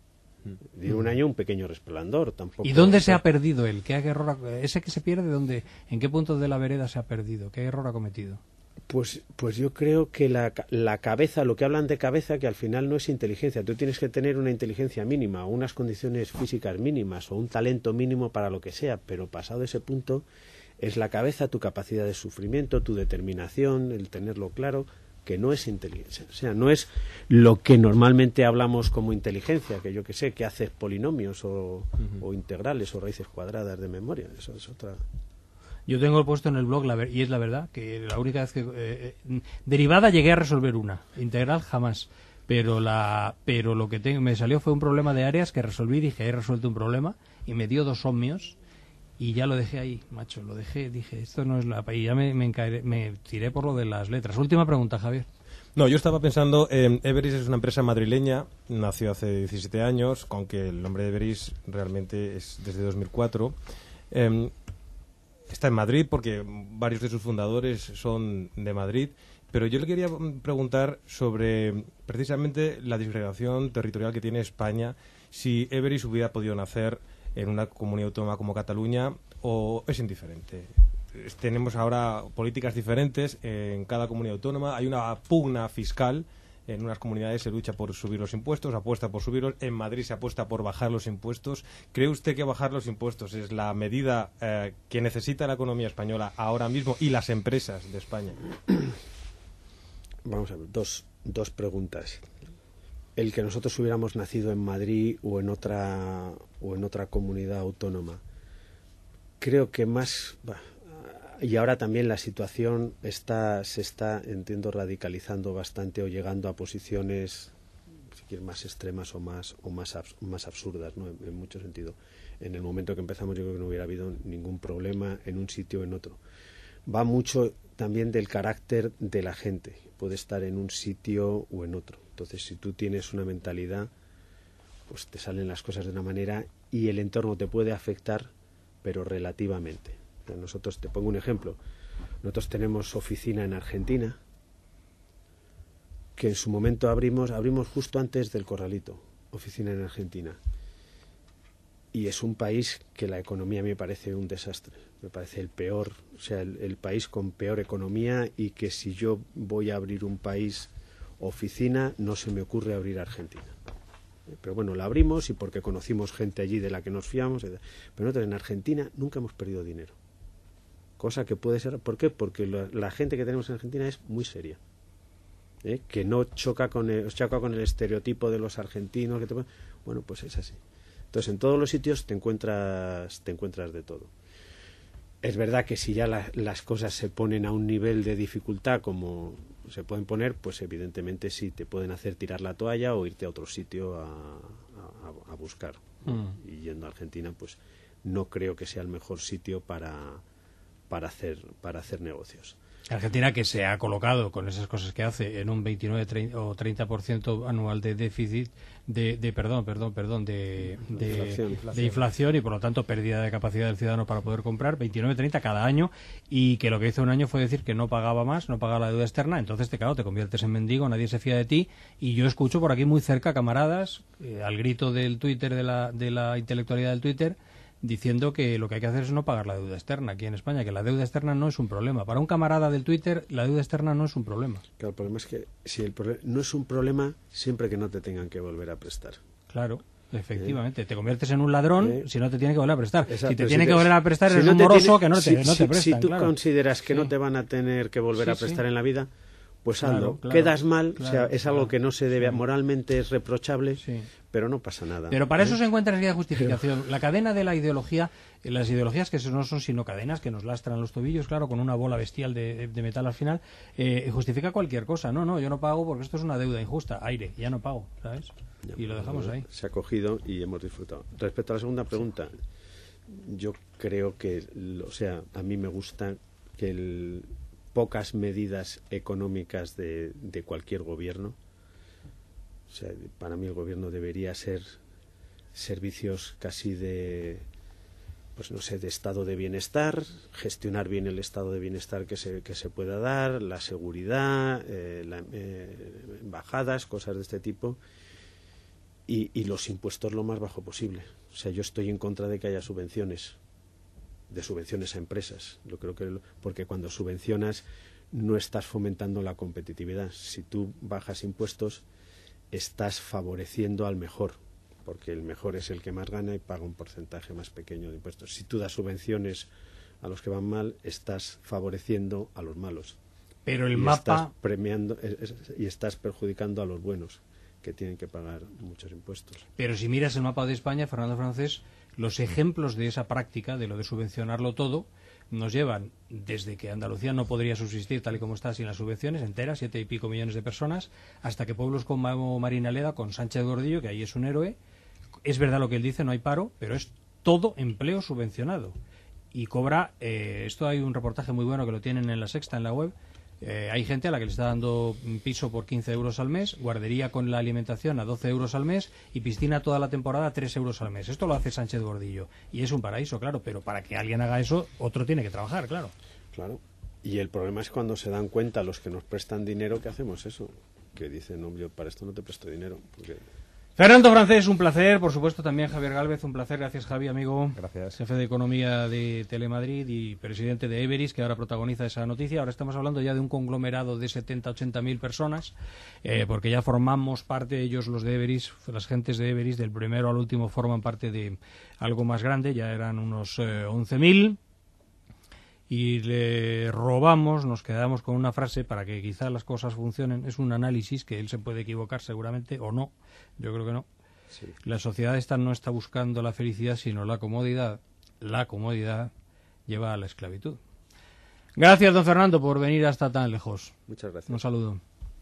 dura un año un pequeño resplandor tampoco. ¿Y dónde se ha perdido él? ¿Qué error ha... ese que se pierde? ¿Dónde? ¿En qué punto de la vereda se ha perdido? ¿Qué error ha cometido? Pues, pues yo creo que la, la cabeza, lo que hablan de cabeza, que al final no es inteligencia. Tú tienes que tener una inteligencia mínima, unas condiciones físicas mínimas o un talento mínimo para lo que sea, pero pasado ese punto es la cabeza, tu capacidad de sufrimiento, tu determinación, el tenerlo claro, que no es inteligencia. O sea, no es lo que normalmente hablamos como inteligencia, que yo que sé, que haces polinomios o, uh-huh. o integrales o raíces cuadradas de memoria. Eso es otra... Yo tengo puesto en el blog, la ver y es la verdad, que la única vez que... Eh, eh, derivada llegué a resolver una, integral jamás. Pero la pero lo que tengo, me salió fue un problema de áreas que resolví, dije, he resuelto un problema, y me dio dos ohmios, y ya lo dejé ahí, macho, lo dejé, dije, esto no es la... Y ya me, me, encaeré, me tiré por lo de las letras. Última pregunta, Javier. No, yo estaba pensando, eh, Everis es una empresa madrileña, nació hace diecisiete años, aunque el nombre de Everis realmente es desde dos mil cuatro. Eh, está en Madrid porque varios de sus fundadores son de Madrid, pero yo le quería preguntar sobre precisamente la disgregación territorial que tiene España, si Everis hubiera podido nacer en una comunidad autónoma como Cataluña o es indiferente. Tenemos ahora políticas diferentes en cada comunidad autónoma, hay una pugna fiscal. En unas comunidades se lucha por subir los impuestos, apuesta por subirlos. En Madrid se apuesta por bajar los impuestos. ¿Cree usted que bajar los impuestos es la medida eh, que necesita la economía española ahora mismo y las empresas de España? Vamos a ver, dos, dos preguntas. El que nosotros hubiéramos nacido en Madrid o en otra o en otra comunidad autónoma, creo que más... Bah, y ahora también la situación está se está, entiendo, radicalizando bastante o llegando a posiciones, si quieres, más extremas o más o más, abs, más absurdas, ¿no? En, en mucho sentido. En el momento que empezamos yo creo que no hubiera habido ningún problema en un sitio o en otro. Va mucho también del carácter de la gente. Puede estar en un sitio o en otro. Entonces, si tú tienes una mentalidad, pues te salen las cosas de una manera y el entorno te puede afectar, pero relativamente. Nosotros, te pongo un ejemplo, nosotros tenemos oficina en Argentina, que en su momento abrimos, abrimos justo antes del Corralito, oficina en Argentina. Y es un país que la economía me parece un desastre, me parece el peor, o sea, el, el país con peor economía, y que si yo voy a abrir un país oficina, no se me ocurre abrir Argentina. Pero bueno, la abrimos y porque conocimos gente allí de la que nos fiamos, pero nosotros en Argentina nunca hemos perdido dinero. Cosa que puede ser, ¿por qué? Porque la, la gente que tenemos en Argentina es muy seria, ¿eh? Que no choca con el, choca con el estereotipo de los argentinos, que te, bueno, pues es así. Entonces, en todos los sitios te encuentras te encuentras de todo. Es verdad que si ya la, las cosas se ponen a un nivel de dificultad como se pueden poner, pues evidentemente sí te pueden hacer tirar la toalla o irte a otro sitio a, a, a buscar. Mm. Y yendo a Argentina, pues no creo que sea el mejor sitio para para hacer para hacer negocios. Argentina, que se ha colocado con esas cosas que hace en un veintinueve treinta o treinta por ciento anual de déficit de, de perdón, perdón, perdón, de, de, inflación, inflación. de inflación y por lo tanto pérdida de capacidad del ciudadano para poder comprar, veintinueve treinta cada año, y que lo que hizo un año fue decir que no pagaba más, no pagaba la deuda externa. Entonces te claro, te conviertes en mendigo, nadie se fía de ti, y yo escucho por aquí muy cerca camaradas eh, al grito del Twitter, de la, de la intelectualidad del Twitter, diciendo que lo que hay que hacer es no pagar la deuda externa aquí en España, que la deuda externa no es un problema. Para un camarada del Twitter, la deuda externa no es un problema. Claro, el problema es que si el problema no es un problema siempre que no te tengan que volver a prestar. Claro, efectivamente. ¿Eh? Te conviertes en un ladrón ¿Eh? si no te tiene que volver a prestar. Exacto, si te tiene si que volver a prestar, si eres no un moroso tiene, que no te, si, no te si, prestan. Si tú claro. consideras que sí. no te van a tener que volver sí, a prestar sí. en la vida, pues claro, hazlo. Claro, Quedas mal, claro, o sea, es claro, algo que no se debe, sí. moralmente es reprochable, sí. pero no pasa nada. Pero para ¿eh? eso se encuentra enseguida justificación. Pero... La cadena de la ideología, las ideologías que no son sino cadenas que nos lastran los tobillos, claro, con una bola bestial de, de metal al final, eh, justifica cualquier cosa. No, no, yo no pago porque esto es una deuda injusta. Aire, ya no pago, ¿sabes? Ya, y lo dejamos ahí. Se ha cogido y hemos disfrutado. Respecto a la segunda pregunta, sí. yo creo que, o sea, a mí me gusta que el... pocas medidas económicas de, de cualquier gobierno. O sea, para mí el gobierno debería ser servicios casi de, pues no sé, de estado de bienestar, gestionar bien el estado de bienestar que se, que se pueda dar, la seguridad, eh, la, eh, embajadas, cosas de este tipo, y, y los impuestos lo más bajo posible. O sea, yo estoy en contra de que haya subvenciones. de subvenciones a empresas. Yo creo que porque cuando subvencionas no estás fomentando la competitividad. Si tú bajas impuestos, estás favoreciendo al mejor, porque el mejor es el que más gana y paga un porcentaje más pequeño de impuestos. Si tú das subvenciones a los que van mal, estás favoreciendo a los malos. Pero el y mapa estás premiando y estás perjudicando a los buenos, que tienen que pagar muchos impuestos. Pero si miras el mapa de España, Fernando Francés, los ejemplos de esa práctica, de lo de subvencionarlo todo, nos llevan desde que Andalucía no podría subsistir tal y como está sin las subvenciones enteras, siete y pico millones de personas, hasta que pueblos como Marinaleda, con Sánchez Gordillo, que ahí es un héroe, es verdad lo que él dice, no hay paro, pero es todo empleo subvencionado. Y cobra, eh, esto hay un reportaje muy bueno que lo tienen en La Sexta, en la web, Eh, hay gente a la que le está dando piso por quince euros al mes, guardería con la alimentación a doce euros al mes y piscina toda la temporada a tres euros al mes. Esto lo hace Sánchez Gordillo y es un paraíso, claro, pero para que alguien haga eso, otro tiene que trabajar, claro. Claro. Y el problema es cuando se dan cuenta los que nos prestan dinero que hacemos eso, que dicen, hombre, para esto no te presto dinero. Porque... Fernando Francés, un placer, por supuesto también Javier Gálvez, un placer, gracias Javi, amigo. Gracias. Jefe de Economía de Telemadrid y presidente de Everis, que ahora protagoniza esa noticia. Ahora estamos hablando ya de un conglomerado de setenta a ochenta mil personas, eh, porque ya formamos parte, ellos los de Everis, las gentes de Everis, del primero al último forman parte de algo más grande, ya eran unos eh, once mil. Y le robamos, nos quedamos con una frase para que quizás las cosas funcionen. Es un análisis que él se puede equivocar seguramente o no. Yo creo que no. Sí. La sociedad esta no está buscando la felicidad, sino la comodidad. La comodidad lleva a la esclavitud. Gracias, don Fernando, por venir hasta tan lejos. Muchas gracias. Un saludo.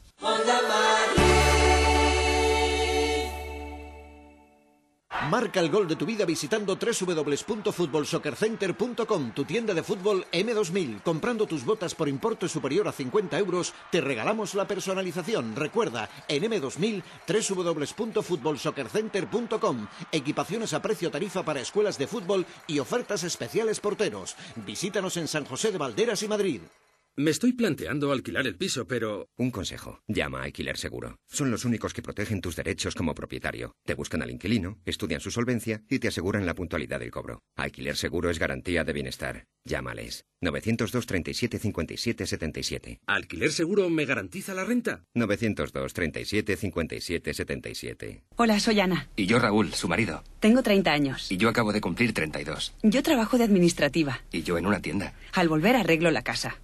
Marca el gol de tu vida visitando doble u doble u doble u punto fútbol soccer center punto com, tu tienda de fútbol eme dos mil. Comprando tus botas por importe superior a cincuenta euros, te regalamos la personalización. Recuerda, en eme dos mil, doble u doble u doble u punto fútbol soccer center punto com. Equipaciones a precio tarifa para escuelas de fútbol y ofertas especiales porteros. Visítanos en San José de Valderas y Madrid. Me estoy planteando alquilar el piso, pero... Un consejo. Llama a Alquiler Seguro. Son los únicos que protegen tus derechos como propietario. Te buscan al inquilino, estudian su solvencia y te aseguran la puntualidad del cobro. Alquiler Seguro es garantía de bienestar. Llámales. novecientos dos, treinta y siete, cincuenta y siete, setenta y siete. ¿Alquiler Seguro me garantiza la renta? novecientos dos, treinta y siete, cincuenta y siete, setenta y siete. Hola, soy Ana. Y yo Raúl, su marido. Tengo treinta años. Y yo acabo de cumplir treinta y dos. Yo trabajo de administrativa. Y yo en una tienda. Al volver arreglo la casa.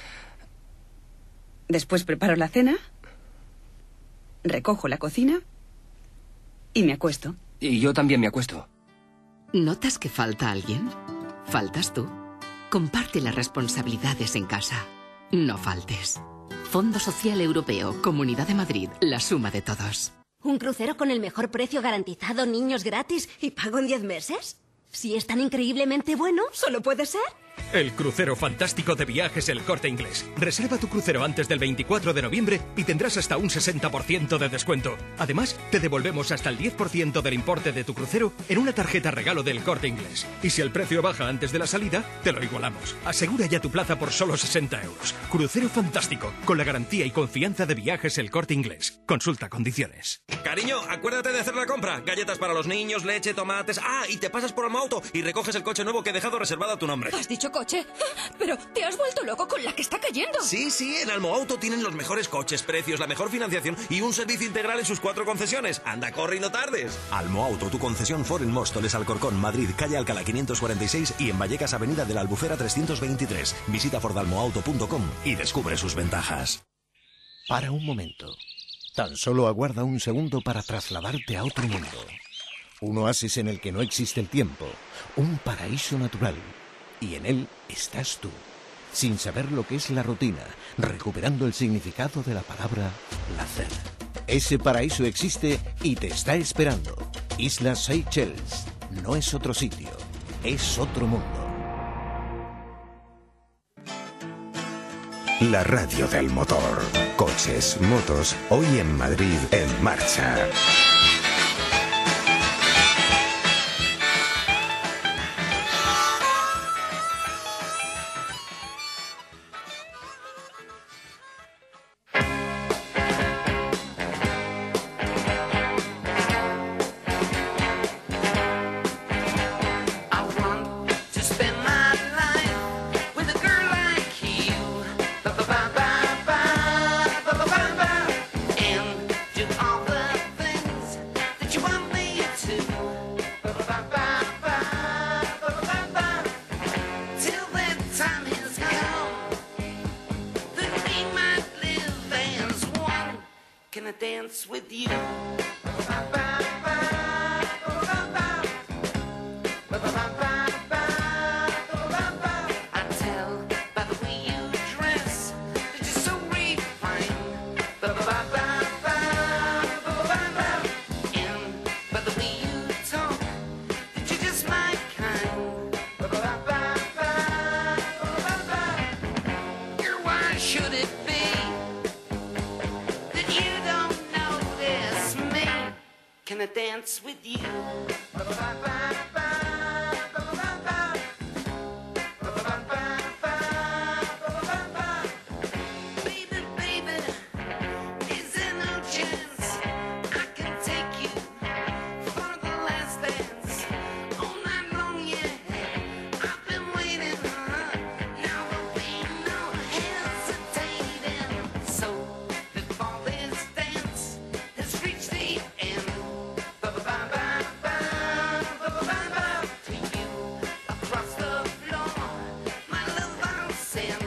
Después preparo la cena, recojo la cocina y me acuesto. Y yo también me acuesto. ¿Notas que falta alguien? ¿Faltas tú? Comparte las responsabilidades en casa. No faltes. Fondo Social Europeo, Comunidad de Madrid, la suma de todos. ¿Un crucero con el mejor precio garantizado, niños gratis y pago en diez meses? Si es tan increíblemente bueno, ¿solo puede ser? El crucero fantástico de Viajes El Corte Inglés. Reserva tu crucero antes del veinticuatro de noviembre y tendrás hasta un sesenta por ciento de descuento. Además, te devolvemos hasta el diez por ciento del importe de tu crucero en una tarjeta regalo del Corte Inglés. Y si el precio baja antes de la salida, te lo igualamos. Asegura ya tu plaza por solo sesenta euros. Crucero fantástico, con la garantía y confianza de Viajes El Corte Inglés. Consulta condiciones. Cariño, acuérdate de hacer la compra. Galletas para los niños, leche, tomates... Ah, y te pasas por Almoauto y recoges el coche nuevo que he dejado reservado a tu nombre. ¿Has dicho coche? Pero te has vuelto loco con la que está cayendo. Sí, sí, en Almoauto tienen los mejores coches, precios, la mejor financiación y un servicio integral en sus cuatro concesiones. Anda, corre y no tardes. Almoauto, tu concesión Ford en Móstoles, Alcorcón, Madrid, calle Alcalá quinientos cuarenta y seis y en Vallecas, avenida de la Albufera trescientos veintitrés. Visita ford almoauto punto com y descubre sus ventajas. Para un momento. Tan solo aguarda un segundo para trasladarte a otro mundo. Un oasis en el que no existe el tiempo. Un paraíso natural. Y en él estás tú, sin saber lo que es la rutina, recuperando el significado de la palabra placer. Ese paraíso existe y te está esperando. Islas Seychelles. No es otro sitio, es otro mundo. La radio del motor. Coches, motos, hoy en Madrid, en marcha. Should it be? I dance with you? Baby, baby, is there no chance I can take you for the last dance all night long? Yeah, I've been waiting. Now there'll be no hesitating. So before this dance has reached the end, to you across the floor, my love I'll send.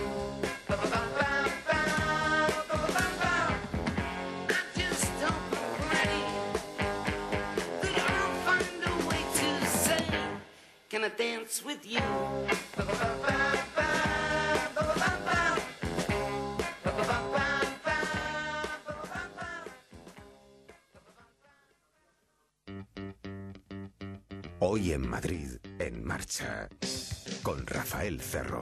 I just hope I'm ready, that I'll find a way to say, can I dance with you? Hoy en Madrid, en marcha, con Rafael Cerro.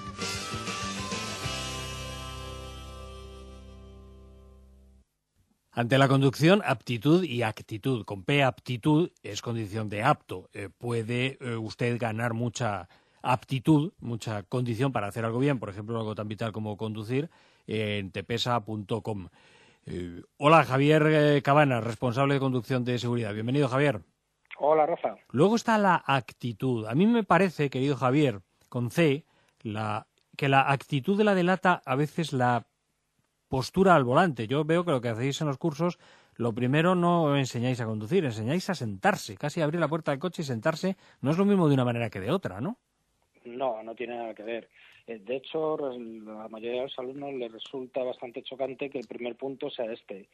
Ante la conducción, aptitud y actitud. Con P, aptitud es condición de apto. Eh, puede eh, usted ganar mucha aptitud, mucha condición para hacer algo bien, por ejemplo, algo tan vital como conducir, eh, en tepesa punto com. Eh, hola, Javier eh, Cabanas, responsable de conducción de seguridad. Bienvenido, Javier. Hola, Rafa. Luego está la actitud. A mí me parece, querido Javier, con C, la, que la actitud de la delata a veces la postura al volante. Yo veo que lo que hacéis en los cursos, lo primero no enseñáis a conducir, enseñáis a sentarse. Casi abrir la puerta del coche y sentarse no es lo mismo de una manera que de otra, ¿no? No, no tiene nada que ver. Eh, De hecho, a la mayoría de los alumnos les resulta bastante chocante que el primer punto sea este,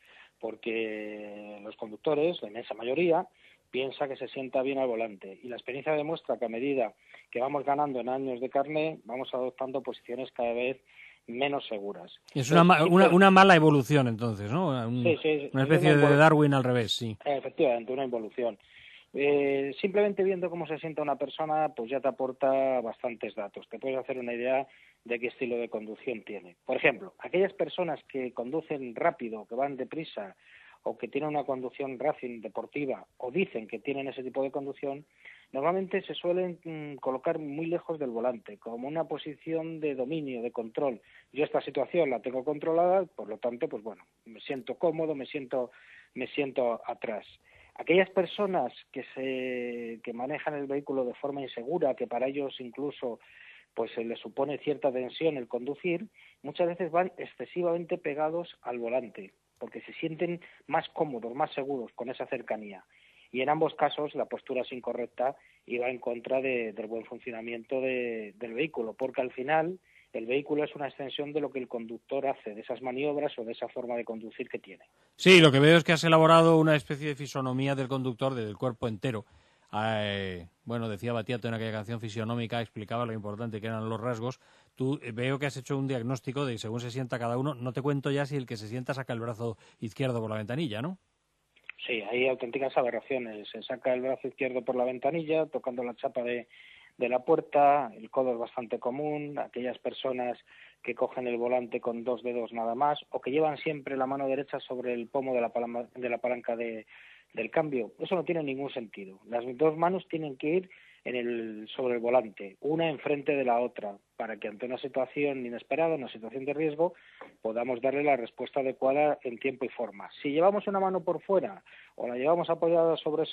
porque los conductores, la inmensa mayoría, piensa que se sienta bien al volante. Y la experiencia demuestra que a medida que vamos ganando en años de carné, vamos adoptando posiciones cada vez menos seguras. Es una, ma- una, una mala evolución, entonces, ¿no? Un- Sí, sí, una es especie una de invol- Darwin al revés, sí. Efectivamente, una involución. Eh, simplemente viendo cómo se sienta una persona, pues ya te aporta bastantes datos. Te puedes hacer una idea de qué estilo de conducción tiene. Por ejemplo, aquellas personas que conducen rápido, que van deprisa, o que tienen una conducción racing deportiva, o dicen que tienen ese tipo de conducción, normalmente se suelen mm, colocar muy lejos del volante, como una posición de dominio, de control. Yo esta situación la tengo controlada, por lo tanto, pues bueno, me siento cómodo, me siento, me siento atrás. Aquellas personas que se que manejan el vehículo de forma insegura, que para ellos incluso pues se les supone cierta tensión el conducir, muchas veces van excesivamente pegados al volante, porque se sienten más cómodos, más seguros con esa cercanía. Y en ambos casos la postura es incorrecta y va en contra de, del buen funcionamiento de, del vehículo, porque al final el vehículo es una extensión de lo que el conductor hace, de esas maniobras o de esa forma de conducir que tiene. Sí, lo que veo es que has elaborado una especie de fisonomía del conductor, del cuerpo entero. Eh, bueno, decía Batiato en aquella canción Fisionómica, explicaba lo importante que eran los rasgos. Tú eh, veo que has hecho un diagnóstico de según se sienta cada uno. No te cuento ya si el que se sienta saca el brazo izquierdo por la ventanilla, ¿no? Sí, hay auténticas aberraciones. Se saca el brazo izquierdo por la ventanilla, tocando la chapa de, de la puerta, el codo es bastante común, aquellas personas que cogen el volante con dos dedos nada más, o que llevan siempre la mano derecha sobre el pomo de la palanca, de la palanca de, del cambio. Eso no tiene ningún sentido. Las dos manos tienen que ir en el, sobre el volante, una enfrente de la otra, para que ante una situación inesperada, una situación de riesgo, podamos darle la respuesta adecuada en tiempo y forma. Si llevamos una mano por fuera o la llevamos apoyada sobre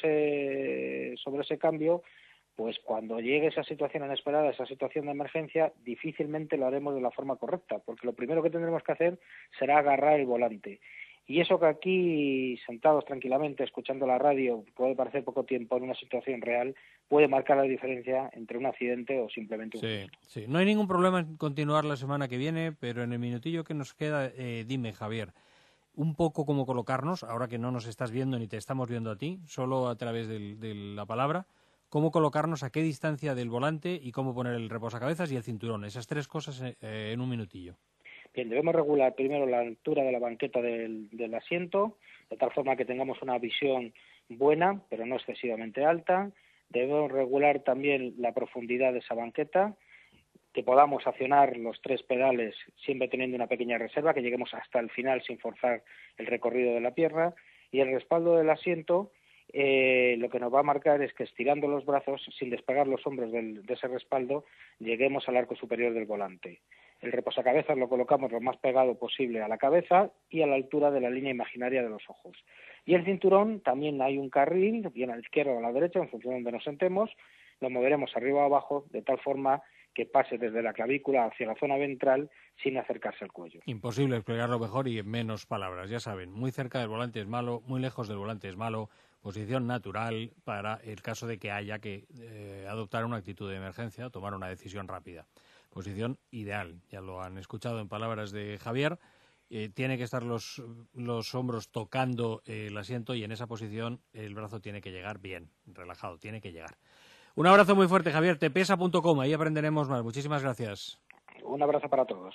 ese, sobre ese cambio, pues cuando llegue esa situación inesperada, esa situación de emergencia, difícilmente lo haremos de la forma correcta, porque lo primero que tendremos que hacer será agarrar el volante. Y eso que aquí, sentados tranquilamente, escuchando la radio, puede parecer poco tiempo en una situación real, puede marcar la diferencia entre un accidente o simplemente un Sí, sí. No hay ningún problema en continuar la semana que viene, pero en el minutillo que nos queda, eh, dime, Javier, un poco cómo colocarnos, ahora que no nos estás viendo ni te estamos viendo a ti, solo a través del, de la palabra, cómo colocarnos, a qué distancia del volante y cómo poner el reposacabezas y el cinturón. Esas tres cosas eh, en un minutillo. Bien, debemos regular primero la altura de la banqueta del, del asiento, de tal forma que tengamos una visión buena, pero no excesivamente alta. Debemos regular también la profundidad de esa banqueta, que podamos accionar los tres pedales siempre teniendo una pequeña reserva, que lleguemos hasta el final sin forzar el recorrido de la pierna, y el respaldo del asiento, eh, lo que nos va a marcar es que estirando los brazos, sin despegar los hombros del, de ese respaldo, lleguemos al arco superior del volante. El reposacabezas lo colocamos lo más pegado posible a la cabeza y a la altura de la línea imaginaria de los ojos. Y el cinturón, también hay un carril, bien a la izquierda o a la derecha, en función de donde nos sentemos, lo moveremos arriba o abajo, de tal forma que pase desde la clavícula hacia la zona ventral sin acercarse al cuello. Imposible explicarlo mejor y en menos palabras, ya saben. Muy cerca del volante es malo, muy lejos del volante es malo. Posición natural para el caso de que haya que eh, adoptar una actitud de emergencia o tomar una decisión rápida. Posición ideal, ya lo han escuchado en palabras de Javier. Eh, tiene que estar los, los hombros tocando eh, el asiento y en esa posición el brazo tiene que llegar bien, relajado, tiene que llegar. Un abrazo muy fuerte, Javier. Tepesa punto com, ahí aprenderemos más. Muchísimas gracias. Un abrazo para todos.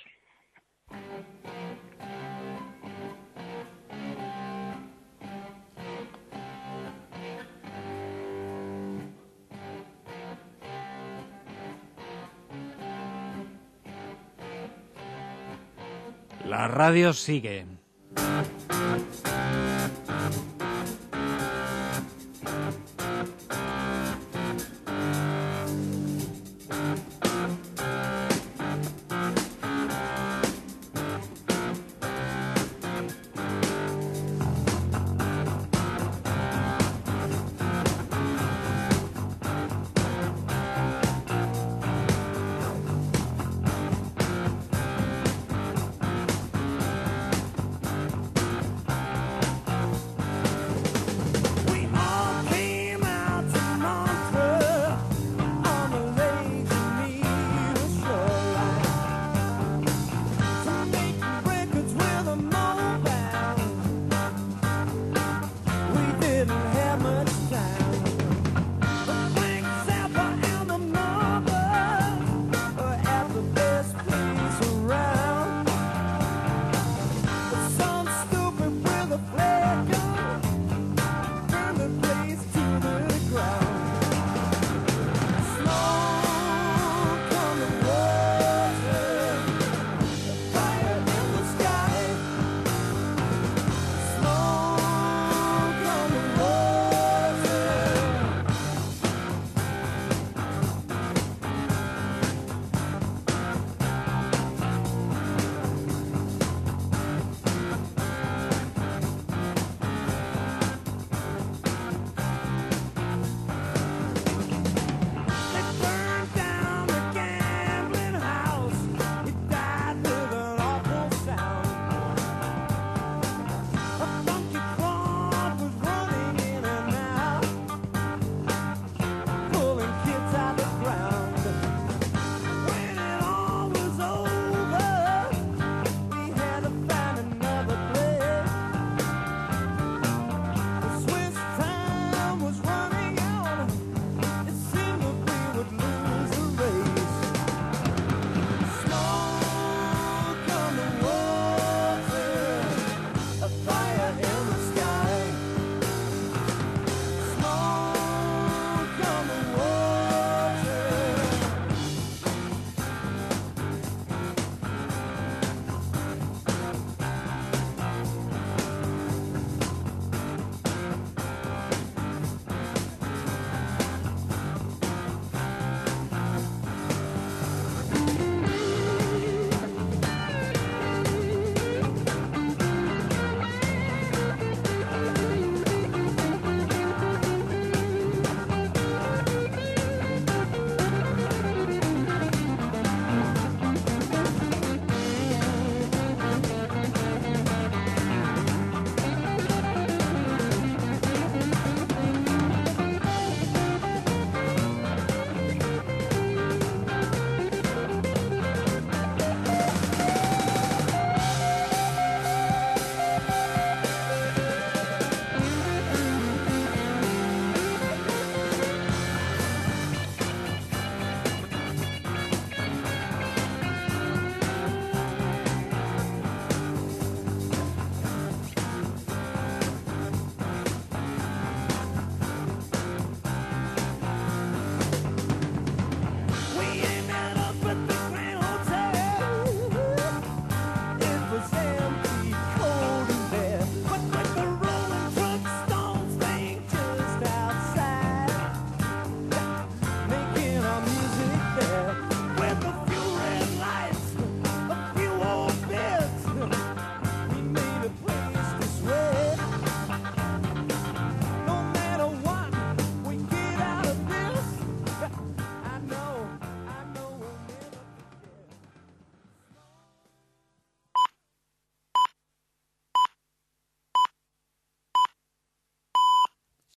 La radio sigue.